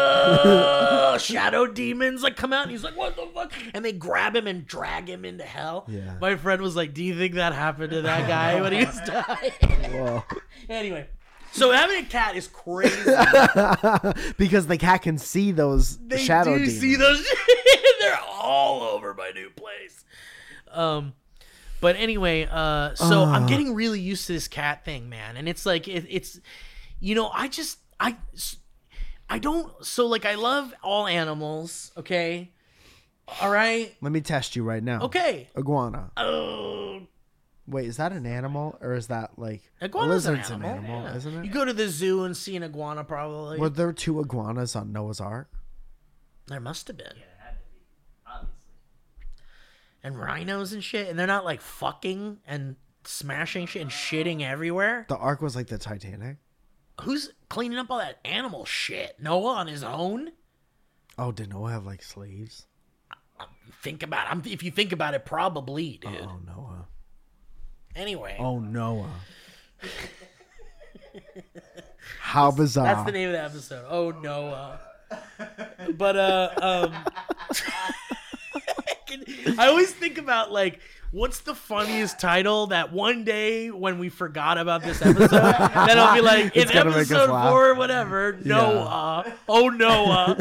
ugh, shadow demons like come out, and he's like, "What the fuck?" And they grab him and drag him into hell. Yeah. My friend was like, "Do you think that happened to that guy when he was dying?" Whoa. Anyway, so having a cat is crazy. Because the cat can see those They shadow do demons. see those. They're all over my new place. Um, but anyway, uh, so I'm getting really used to this cat thing, man, and it's like it, it's, you know, I just I, I don't. So like, I love all animals. Okay, all right. Let me test you right now. Okay. Iguana. Oh, Wait, is that an animal or is that like iguana's a an lizard's animal, an animal, yeah. isn't it? You go to the zoo and see an iguana, probably. Were there two iguanas on Noah's Ark? There must have been. And rhinos and shit, and they're not like fucking and smashing shit and shitting everywhere. The Ark was like the Titanic. who's cleaning up all that animal shit? Noah on his own? Oh, did Noah have like slaves? Think about it. I'm, if you think about it, probably, dude. Oh, Noah. Anyway. Oh, Noah. How bizarre. That's the name of the episode. Oh, Noah. But, uh, um, I always think about, like, what's the funniest title that one day when we forgot about this episode, then I'll be like, in It's gonna make us episode laugh. four or whatever, Noah. Oh, Noah.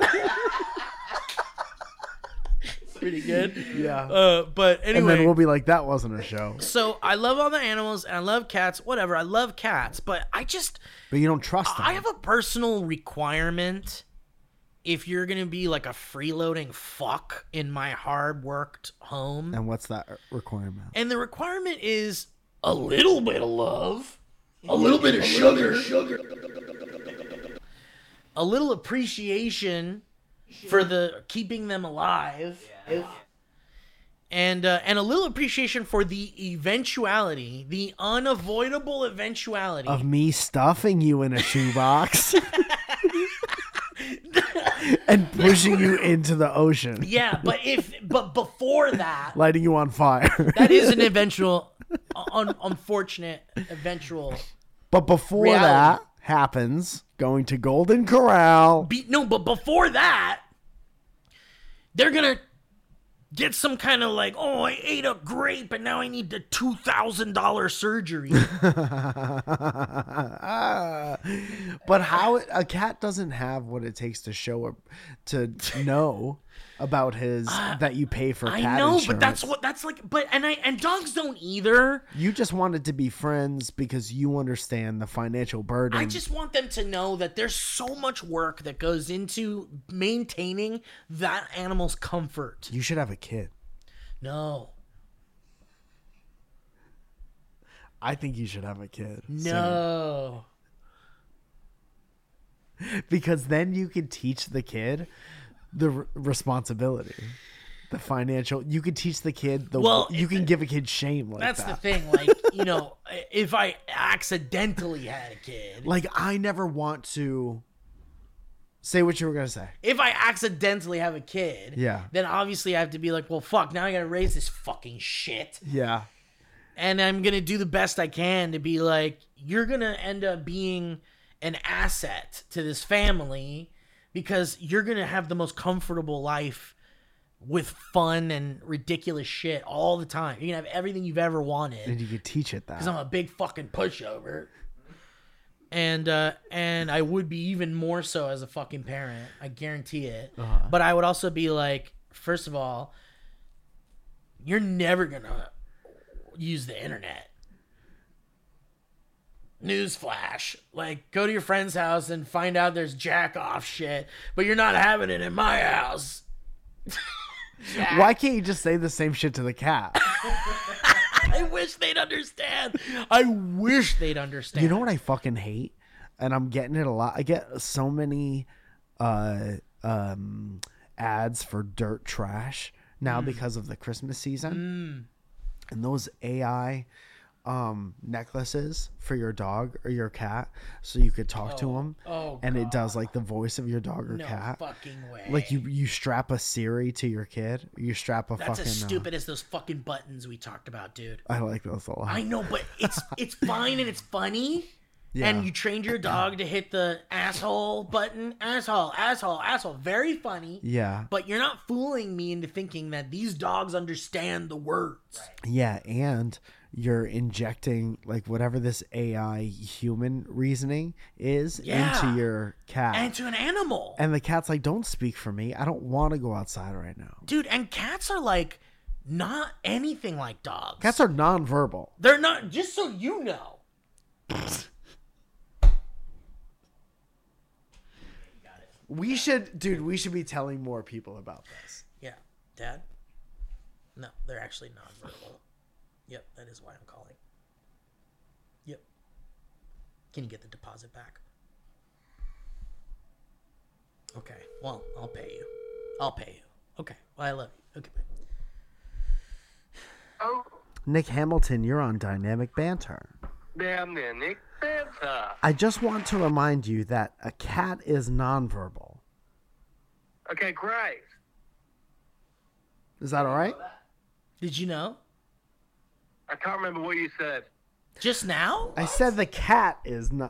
Pretty good. Yeah. Uh, but And anyway. then we'll be like, that wasn't a show. So I love all the animals and I love cats, whatever. I love cats, but I just, But you don't trust them. I have a personal requirement. If you're going to be like a freeloading fuck in my hard worked home. And what's that requirement? And the requirement is a little bit of love, a little bit of sugar, a little appreciation for the keeping them alive. And uh, and a little appreciation for the eventuality, the unavoidable eventuality Of me stuffing you in a shoebox and pushing you into the ocean, Yeah, but if but before that, lighting you on fire. that is an eventual, un, unfortunate eventual. But before Reality. that happens, going to Golden Corral. Be, no, but before that, they're gonna get some kind of like, oh, I ate a grape and now I need the two thousand dollar surgery. But how a cat doesn't have what it takes to show or to know about his that you pay for cat I know, insurance. but that's what that's like. But and I and dogs don't either. You just wanted to be friends because you understand the financial burden. I just want them to know that there's so much work that goes into maintaining that animal's comfort. You should have a kid. No, I think you should have a kid. no. soon. Because then you can teach the kid the r- responsibility. The financial, you can teach the kid the. Well, you can give a kid shame like That's that. the thing. Like, you know, if I accidentally had a kid, Like I never want to. Say what you were gonna say. if I accidentally have a kid, Yeah. then obviously I have to be like, well, fuck, now I gotta raise this fucking shit. Yeah. And I'm gonna do the best I can to be like, you're gonna end up being an asset to this family because you're gonna have the most comfortable life with fun and ridiculous shit all the time. You're gonna have everything you've ever wanted. And you can teach it that. Because I'm a big fucking pushover. And uh, and I would be even more so as a fucking parent. I guarantee it. Uh-huh. But I would also be like, first of all, you're never gonna use the internet. Newsflash. Like, go to your friend's house and find out there's jack off shit, but you're not having it in my house. Why can't you just say the same shit to the cat? I wish they'd understand. I wish they'd understand. You know what I fucking hate? And I'm getting it a lot. I get so many uh, um, ads for dirt trash now Mm. because of the Christmas season. And those A I um, necklaces for your dog or your cat so you could talk to them. oh, and it does like the voice of your dog or No cat. fucking way. Like you, you strap a Siri to your kid. You strap a That's fucking. as uh, stupid as those fucking buttons we talked about, dude. I like those a lot. I know, but it's it's fine and it's funny. Yeah. And you trained your dog to hit the asshole button. Asshole, asshole, asshole. Very funny. Yeah. But you're not fooling me into thinking that these dogs understand the words. Yeah, and you're injecting like whatever this A I human reasoning is Yeah. into your cat. And to an animal. And the cat's like, don't speak for me. I don't want to go outside right now. Dude, and cats are like not anything like dogs. Cats are nonverbal. They're not, just so you know. We should, dude, we should be telling more people about this. Yeah. Dad? No, they're actually nonverbal. Yep, that is why I'm calling. Yep. Can you get the deposit back? Okay. Well, I'll pay you. I'll pay you. Okay. Well, I love you. Okay, bye. Nick Hamilton, you're on Dynamic Banter. Yeah, I'm there, Nick. banter. I just want to remind you that a cat is nonverbal. Okay, great. Is that all right? Did you know? I can't remember what you said. Just now? I said the cat is not.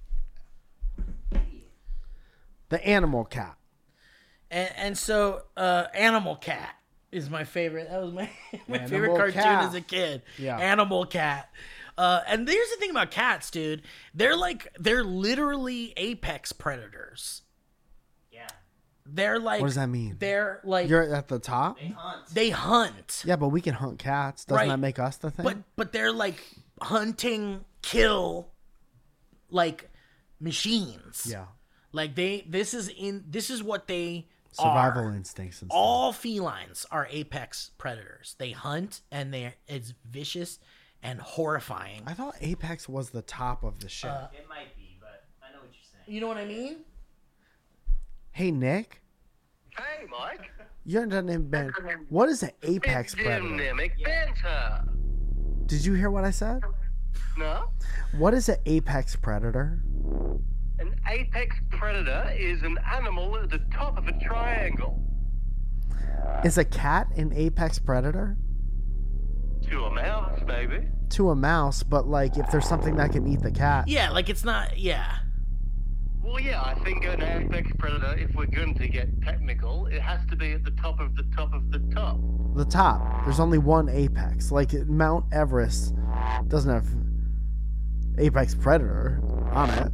The animal cat. And, and so, uh, Animal Cat is my favorite. That was my, my Animal favorite cartoon Cat. as a kid. Yeah. Animal Cat. Uh, and here's the thing about cats, dude. They're like, they're literally apex predators. Yeah. They're like. What does that mean? They're like. You're at the top? They hunt. They hunt. Yeah, but we can hunt cats. Doesn't Right. that make us the thing? But but they're like hunting, kill, like machines. yeah. Like they. This is in. This is what they. Survival are. instincts and stuff. All felines are apex predators. They hunt and they're it's vicious and horrifying. I thought Apex was the top of the ship. Uh, It might be, but I know what you're saying. You know what I mean? Hey, Nick. Hey, Mike. You're dynamic ban- What is an apex predator? Dynamic banter. Did you hear what I said? No? What is an apex predator? An apex predator is an animal at the top of a triangle. Is a cat an apex predator? To a mouse, maybe. To a mouse, but like if there's something that can eat the cat. Yeah, like it's not. Yeah. Well, yeah, I think an apex predator, if we're going to get technical, it has to be at the top of the top of the top. The top. There's only one apex. Like Mount Everest doesn't have apex predator on it.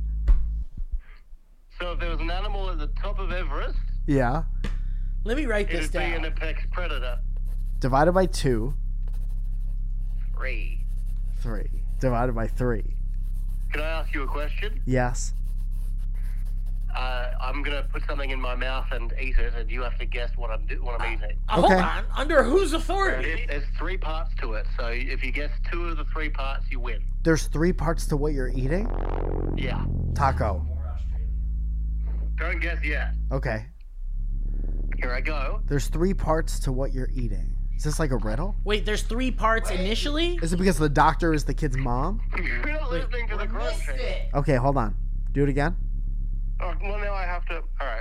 So if there was an animal at the top of Everest, Yeah. Let me write this it'd be an down. apex predator. Divided by two. Three. Three. Divided by three. Can I ask you a question? Yes. Uh, I'm gonna put something in my mouth and eat it, and you have to guess what I'm do- what I'm eating. Uh, Hold Okay. on. Under whose authority? There- There's three parts to it, so if you guess two of the three parts, you win. There's three parts to what you're eating? Yeah. Taco. More Australian. Don't guess yet. Okay. Here I go. There's three parts to what you're eating. Is this like a riddle? Wait, there's three parts initially. Is it because the doctor is the kid's mom? You're not listening to the Missed crunching. it. Okay, hold on. Do it again. Oh, well, now I have to. All right.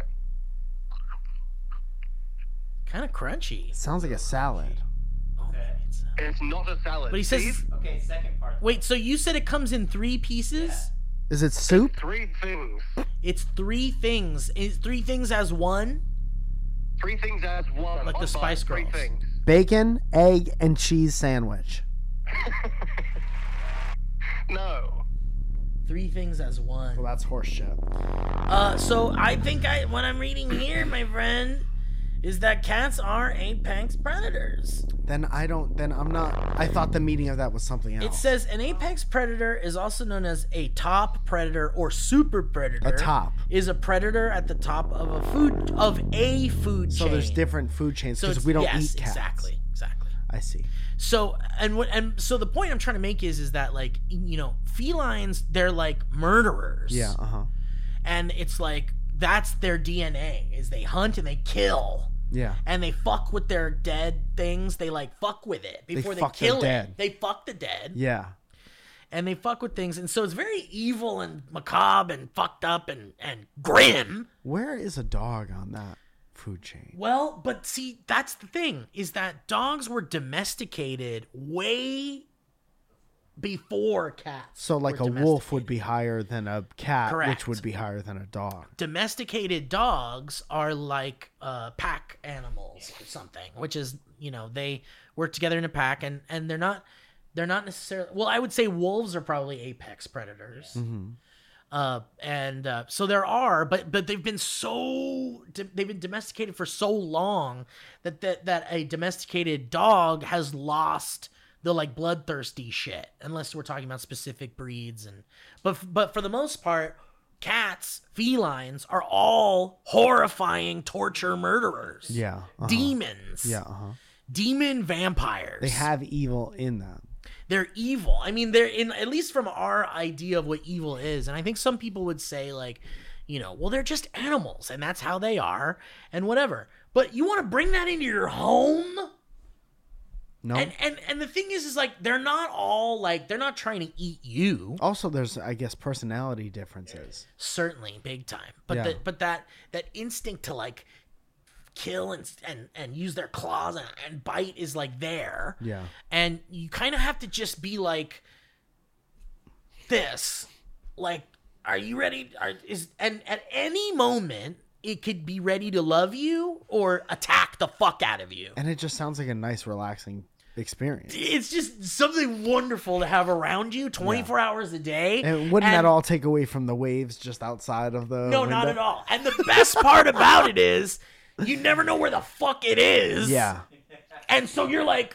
Kind of crunchy. Sounds like a salad. Oh, maybe it's not. It's not a salad. But he says. Steve. Okay, second part. Wait, so you said it comes in three pieces? Is it soup? Three things. It's three things. Is three things as one? Three things as one. Like the One Spice bite, Girls. Three things. Bacon, egg, and cheese sandwich. No. Three things as one. Well, that's horse shit. Uh, so I think I what I'm reading here, my friend, is that cats are apex predators. Then I don't. Then I'm not. I thought the meaning of that was something else. It says an apex predator is also known as a top predator or super predator. A top. is a predator at the top of a food of a food so chain. there's different food chains So because it's- we don't yes, eat cats. exactly, exactly. I see. So and what and so the point I'm trying to make is is that like you know felines they're like murderers. Yeah. Uh huh. And it's like that's their D N A is they hunt and they kill. Yeah. And they fuck with their dead things. They like fuck with it before they, fuck their kill it. dead. They fuck the dead. Yeah. And they fuck with things. And so it's very evil and macabre and fucked up and, and grim. Where is a dog on that food chain? Well, but see, that's the thing is that dogs were domesticated way before cats. So like were a wolf domesticated. would be higher than a cat, Correct. which would be higher than a dog. Domesticated dogs are like uh, pack animals or something, which is you know they work together in a pack and and they're not they're not necessarily well I would say wolves are probably apex predators. Mm-hmm. Uh, and uh, so there are, but but they've been so they've been domesticated for so long that that that a domesticated dog has lost the like bloodthirsty shit, unless we're talking about specific breeds. And but but for the most part, cats, felines are all horrifying torture murderers. Yeah. uh-huh. Demons. Yeah. Uh-huh. Demon vampires. They have evil in them. They're evil. I mean, they're in at least from our idea of what evil is. And I think some people would say like, you know, well, they're just animals and that's how they are and whatever. But you want to bring that into your home? No. And and and the thing is, is like they're not all like they're not trying to eat you. Also, there's I guess personality differences. Certainly, big time. But Yeah. the, but that that instinct to like kill and and and use their claws and, and bite is like there. Yeah. And you kind of have to just be like this, like, are you ready? Are, is and at any moment it could be ready to love you or attack the fuck out of you. And it just sounds like a nice, relaxing experience. It's just something wonderful to have around you twenty-four hours a day. And wouldn't And- that all take away from the waves just outside of the No, not window? at all. And the best part about it is you never know where the fuck it is. Yeah. And so you're like,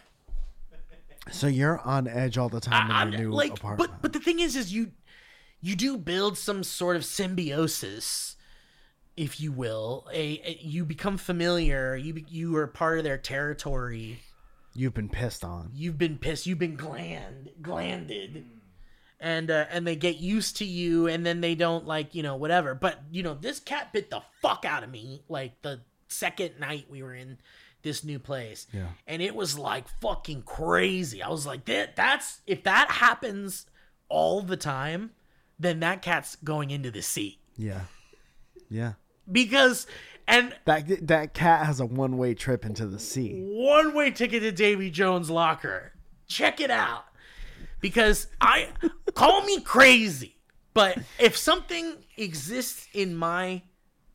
So you're on edge all the time in I'm your new like, apartment. but but the thing is, is you you do build some sort of symbiosis, if you will. A, a you become familiar. You be- you are part of their territory. You've been pissed on. You've been pissed. You've been gland glanded, and uh, and they get used to you, and then they don't like you know whatever. But you know this cat bit the fuck out of me like the second night we were in this new place. Yeah. And it was like fucking crazy. I was like, that that's if that happens all the time, then that cat's going into the sea. Yeah. Yeah. Because and That that cat has a one-way trip into the sea. one way ticket to Davy Jones' locker. Check it out. Because I call me crazy, but if something exists in my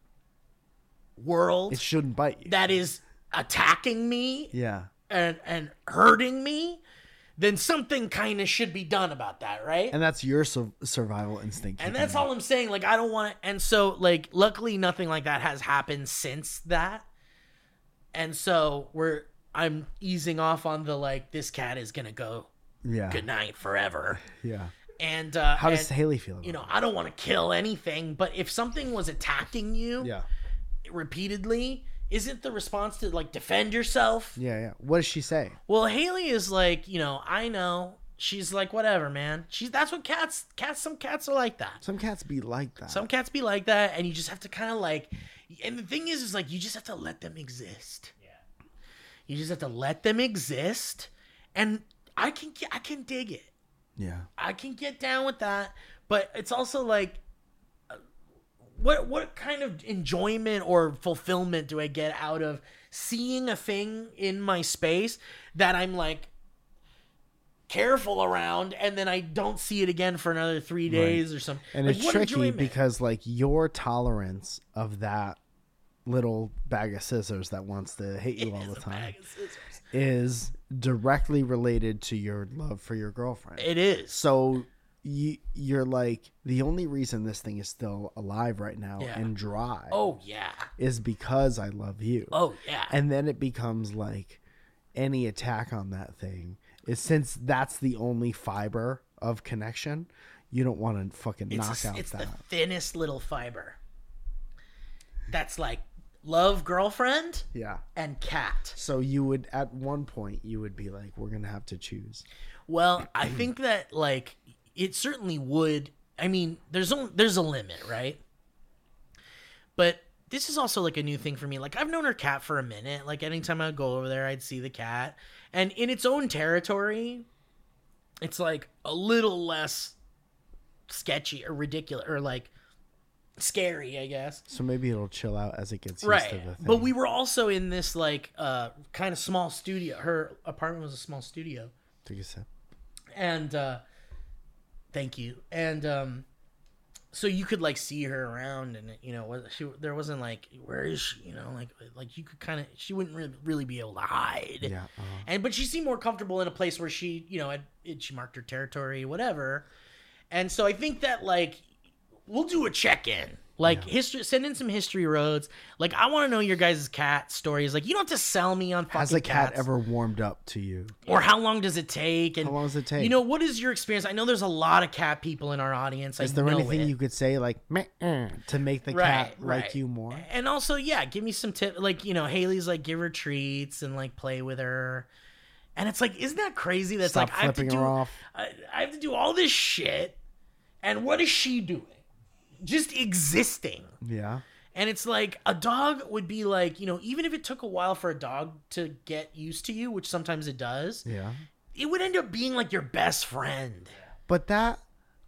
world It shouldn't bite you. that is attacking me Yeah. and and hurting me, then something kind of should be done about that, right? And that's your su- survival instinct. And kicking that's in. all I'm saying. Like, I don't want to. And so, like, luckily, nothing like that has happened since that. And so we're, I'm easing off on the like, this cat is gonna go Yeah. good night forever. Yeah. And uh, How does and, Haley feel about You know, it? I don't want to kill anything, but if something was attacking you Yeah. repeatedly, isn't the response to like defend yourself? Yeah, yeah. What does she say? Well, Haley is like, you know, I know. She's like, whatever, man. She's that's what cats, cats. Some cats are like that. Some cats be like that. Some cats be like that, and you just have to kind of like. And the thing is, is like you just have to let them exist. Yeah. You just have to let them exist, and I can get, I can dig it. Yeah. I can get down with that, but it's also like, uh, what what kind of enjoyment or fulfillment do I get out of seeing a thing in my space that I'm like careful around, and then I don't see it again for another three days or something? And Like, it's what tricky enjoyment? because like your tolerance of that little bag of scissors that wants to hit you all It's the a time bag of scissors. is directly related to your love for your girlfriend. It is. So you you're like, the only reason this thing is still alive right now Yeah. and dry Oh yeah. is because I love you. Oh yeah. And then it becomes like any attack on that thing is, since that's the only fiber of connection, you don't want to fucking it's knock a- out it's that. the thinnest little fiber. That's like love, girlfriend, Yeah. and cat. So you would, at one point, you would be like, we're going to have to choose. Well, I think that like it certainly would. I mean, there's only, there's a limit, right? But this is also like a new thing for me. Like I've known her cat for a minute. Like anytime I'd go over there, I'd see the cat, and in its own territory, it's like a little less sketchy or ridiculous or like scary, I guess. So maybe it'll chill out as it gets used to Right. the thing. But we were also in this like uh kind of small studio. Her apartment was a small studio. Take a sip. And uh thank you. And um so you could like see her around, and you know what she there wasn't like, where is she, you know, like like you could kind of, she wouldn't really, really be able to hide. Yeah. uh And but she seemed more comfortable in a place where she, you know, had, it, she marked her territory, whatever. And so I think that like we'll do a check-in. Like history, send in some history roads. Like I want to know your guys' cat stories. Like you don't have to sell me on fucking Has a cat cats. ever warmed up to you? Or how long does it take? And How long does it take? You know, what is your experience? I know there's a lot of cat people in our audience. Is I there know anything it. you could say like meh, eh, to make the Right, cat right. like you more? And also, yeah, give me some tips. Like, you know, Haley's like, give her treats and like play with her. And it's like, isn't that crazy? That's Stop like, I have to flipping do, her off. I, I have to do all this shit. And what is she doing? Just existing. Yeah. And it's like a dog would be like, you know, even if it took a while for a dog to get used to you, which sometimes it does, Yeah. it would end up being like your best friend. But that,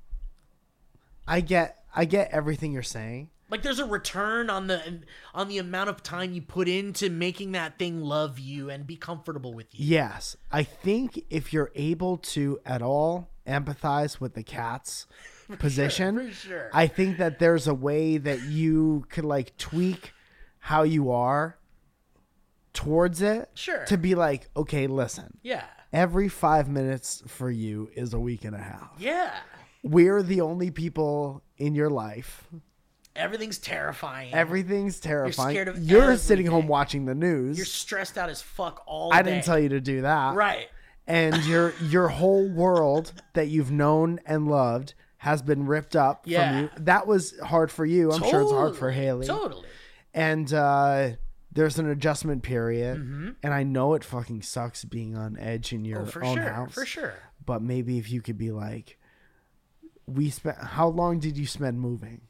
I get, I get everything you're saying. Like there's a return on the on the amount of time you put into making that thing love you and be comfortable with you. Yes. I think if you're able to at all empathize with the cat's position, for sure. I think that there's a way that you could like tweak how you are towards it. Sure. To be like, okay, listen, Yeah. every five minutes for you is a week and a half. Yeah. We're the only people in your life. Everything's terrifying. Everything's terrifying. scared of You're sitting home everything. watching the news. You're stressed out as fuck all I day. didn't tell you to do that. Right. And your your whole world that you've known and loved has been ripped up Yeah. from you. That was hard for you. I'm sure it's hard for Totally, Haley. Totally. And uh, there's an adjustment period. Mm-hmm. And I know it fucking sucks being on edge in your Oh, for own sure. house. For sure. But maybe if you could be like, we spent. How long did you spend moving?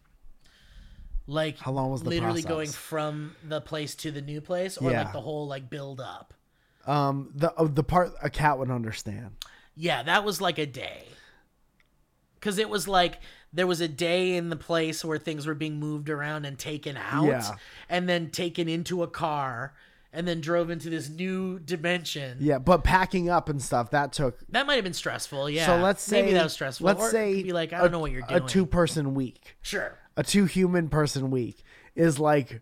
Like How long was the literally process? going from the place to the new place, or Yeah. like the whole like build up? Um, the uh, the part a cat would understand. Yeah, that was like a day. Cause it was like there was a day in the place where things were being moved around and taken out, Yeah. and then taken into a car, and then drove into this new dimension. Yeah, but packing up and stuff that took. That might have been stressful. Yeah. So let's say maybe that was stressful. Let's Or it say could be like I a- don't know what you're doing. A two person week, Sure. a two human person week is like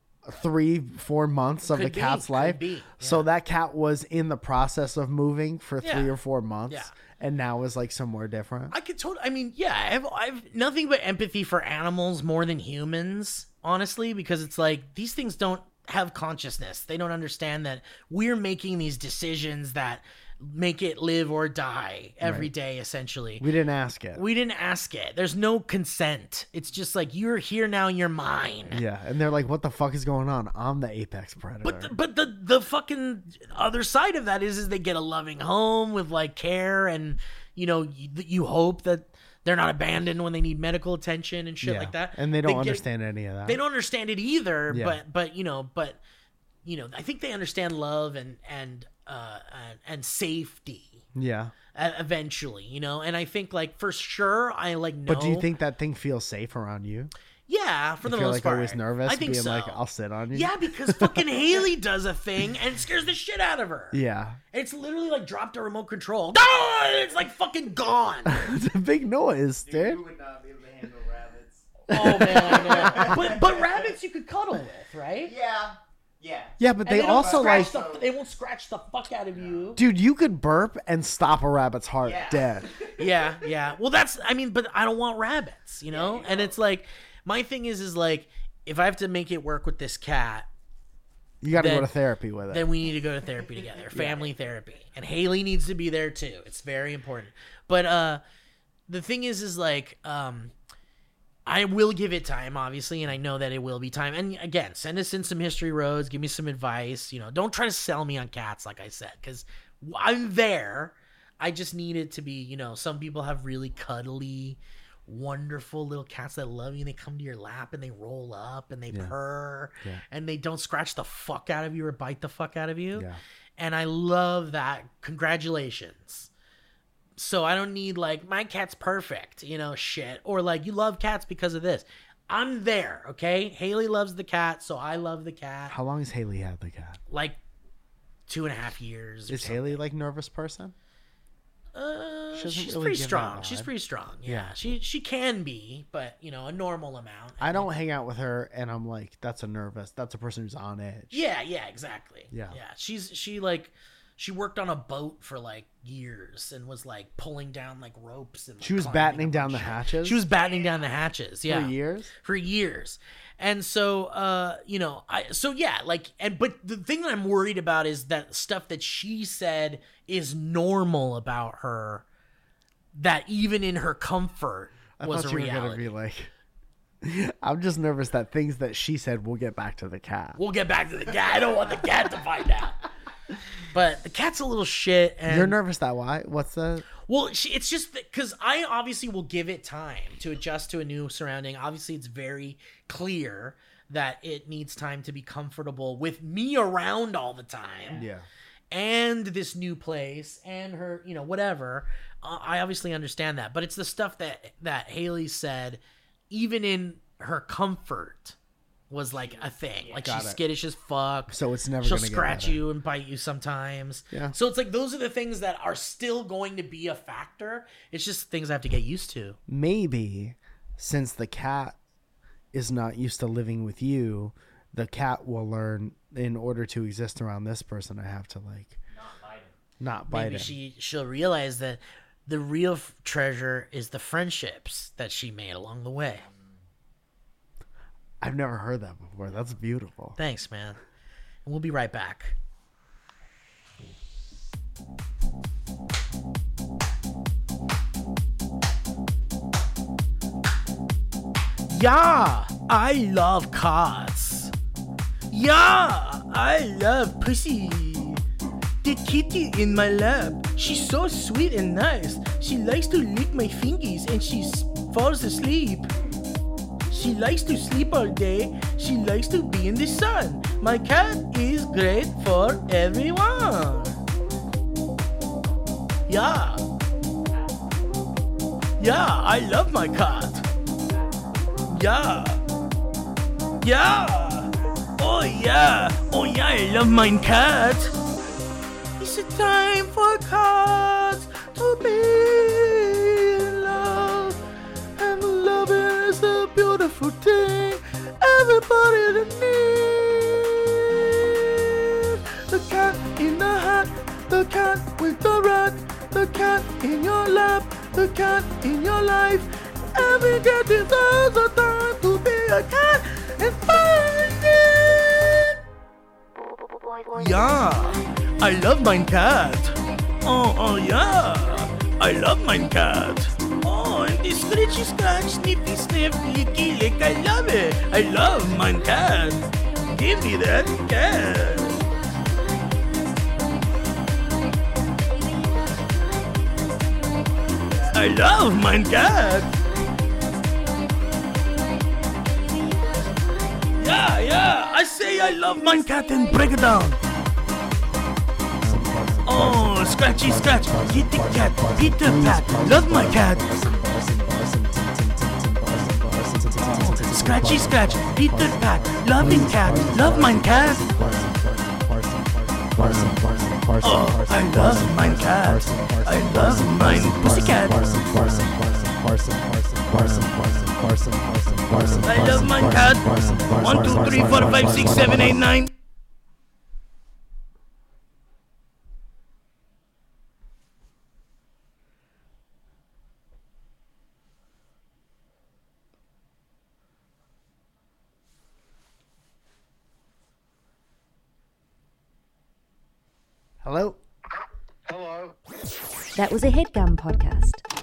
three four months of Could the be, cat's could life. be, So yeah. that cat was in the process of moving for Yeah. three or four months, Yeah. and now is like somewhere different. I could totally. I mean, yeah, I have, I have nothing but empathy for animals more than humans, honestly, because it's like these things don't have consciousness. They don't understand that we're making these decisions that make it live or die every day, essentially. We didn't ask it. We didn't ask it. There's no consent. It's just like you're here now, you're mine. yeah, and they're like, "What the fuck is going on? I'm the apex predator." But the, but the the fucking other side of that is is they get a loving home with like care, and you know you, you hope that they're not abandoned when they need medical attention and shit yeah. like that. and they don't get- understand any of that. They don't understand it either. Yeah. But but you know but you know I think they understand love and and uh and, and safety. Yeah, Uh, eventually, you know, and I think like for sure, I like know. but do you think that thing feels safe around you? Yeah, for the You're most like part. always nervous, I think being so. like, "I'll sit on you." Yeah, because fucking Haley does a thing and it scares the shit out of her. yeah. It's literally like dropped a remote control. Ah, it's like fucking gone. It's a big noise, Dude, dude. you would not be able to handle rabbits. Oh man, I know. But but rabbits you could cuddle with, right? Yeah. Yeah. Yeah, but And they don't also like, scratch the, they won't scratch the fuck out of you. dude, you could burp and stop a rabbit's heart Yeah. dead. Yeah, yeah. Well, that's I mean, but I don't want rabbits, you know. you And don't. it's like my thing is is like if I have to make it work with this cat, You got to go Then- to therapy with it. then we need to go to therapy together, family therapy, and Haley needs to be there too. It's very important. But uh, the thing is, is like um, I will give it time, obviously, and I know that it will be time. And again, send us in some history roads, give me some advice. You know, don't try to sell me on cats, like I said, because I'm there. I just need it to be, you know, some people have really cuddly, wonderful little cats that love you and they come to your lap and they roll up and they purr Yeah. and they don't scratch the fuck out of you or bite the fuck out of you. Yeah. And I love that. Congratulations. So I don't need like my cat's perfect, you know, shit. Or like you love cats because of this. I'm there, okay? Haley loves the cat, so I love the cat. How long has Haley had the cat? Like two and a half years. or Is something. Haley like nervous person? Uh, She doesn't she's really pretty give that strong. vibe. She's pretty strong. Yeah. Yeah. She she can be, but you know, a normal amount. I don't hang out with her and I'm like, that's a nervous. That's a person who's on edge. Yeah, yeah, exactly. Yeah. Yeah. She's she like she worked on a boat for like years and was like pulling down like ropes and like, She was climbing battening up down on the shit. hatches? She was battening down the hatches, yeah. For years? For years. And so uh, you know, I so yeah, like and but the thing that I'm worried about is that stuff that she said is normal about her that even in her comfort I was thought a you were gonna reality. be like, I'm just nervous that things that she said we'll get back to the cat. We'll get back to the cat. I don't want the cat to find out. But the cat's a little shit. And You're nervous that why? What's the? Well, she, it's just because I obviously will give it time to adjust to a new surrounding. Obviously, it's very clear that it needs time to be comfortable with me around all the time. Yeah. And this new place and her, you know, whatever. Uh, I obviously understand that, but it's the stuff that that Haley said, even in her comfort, was like a thing. Like Got she's it. skittish as fuck. So it's never She'll gonna get scratch better. you and bite you sometimes. Yeah. So it's like those are the things that are still going to be a factor. It's just things I have to get used to. Maybe since the cat is not used to living with you, the cat will learn in order to exist around this person, I have to like Not bite him. not bite Maybe him. she she'll realize that the real f- treasure is the friendships that she made along the way. I've never heard that before. That's beautiful. Thanks, man. And we'll be right back. Yeah, I love cats. Yeah, I love pussy. The kitty in my lap, she's so sweet and nice. She likes to lick my fingies and she s- falls asleep. She likes to sleep all day. She likes to be in the sun. My cat is great for everyone. Yeah. Yeah, I love my cat. Yeah. Yeah. Oh yeah. Oh yeah, I love my cat. It's a time for cats to be in love. And loving is a beautiful thing. Everybody that needs. The cat in the hat. The cat with the rat. The cat in your lap. The cat in your life. Every cat deserves a time to be a cat and find it. Yeah, I love my cat. Oh, oh yeah, I love my cat. Oh, and this scratchy scratch, sniffy sniff, licky lick, I love it. I love my cat. Give me that cat. I love my cat. Yeah, yeah, I say I love my cat and break it down. Oh, scratchy scratch, kitty cat, Peter Pat, love my cat. Scratchy scratch, Peter Pat, loving cat, love my cat. Oh, I love my cat. I love my pussycat. I love my cat. One, two, three, four, five, six, seven, eight, nine. Hello? Hello. That was a headgum podcast.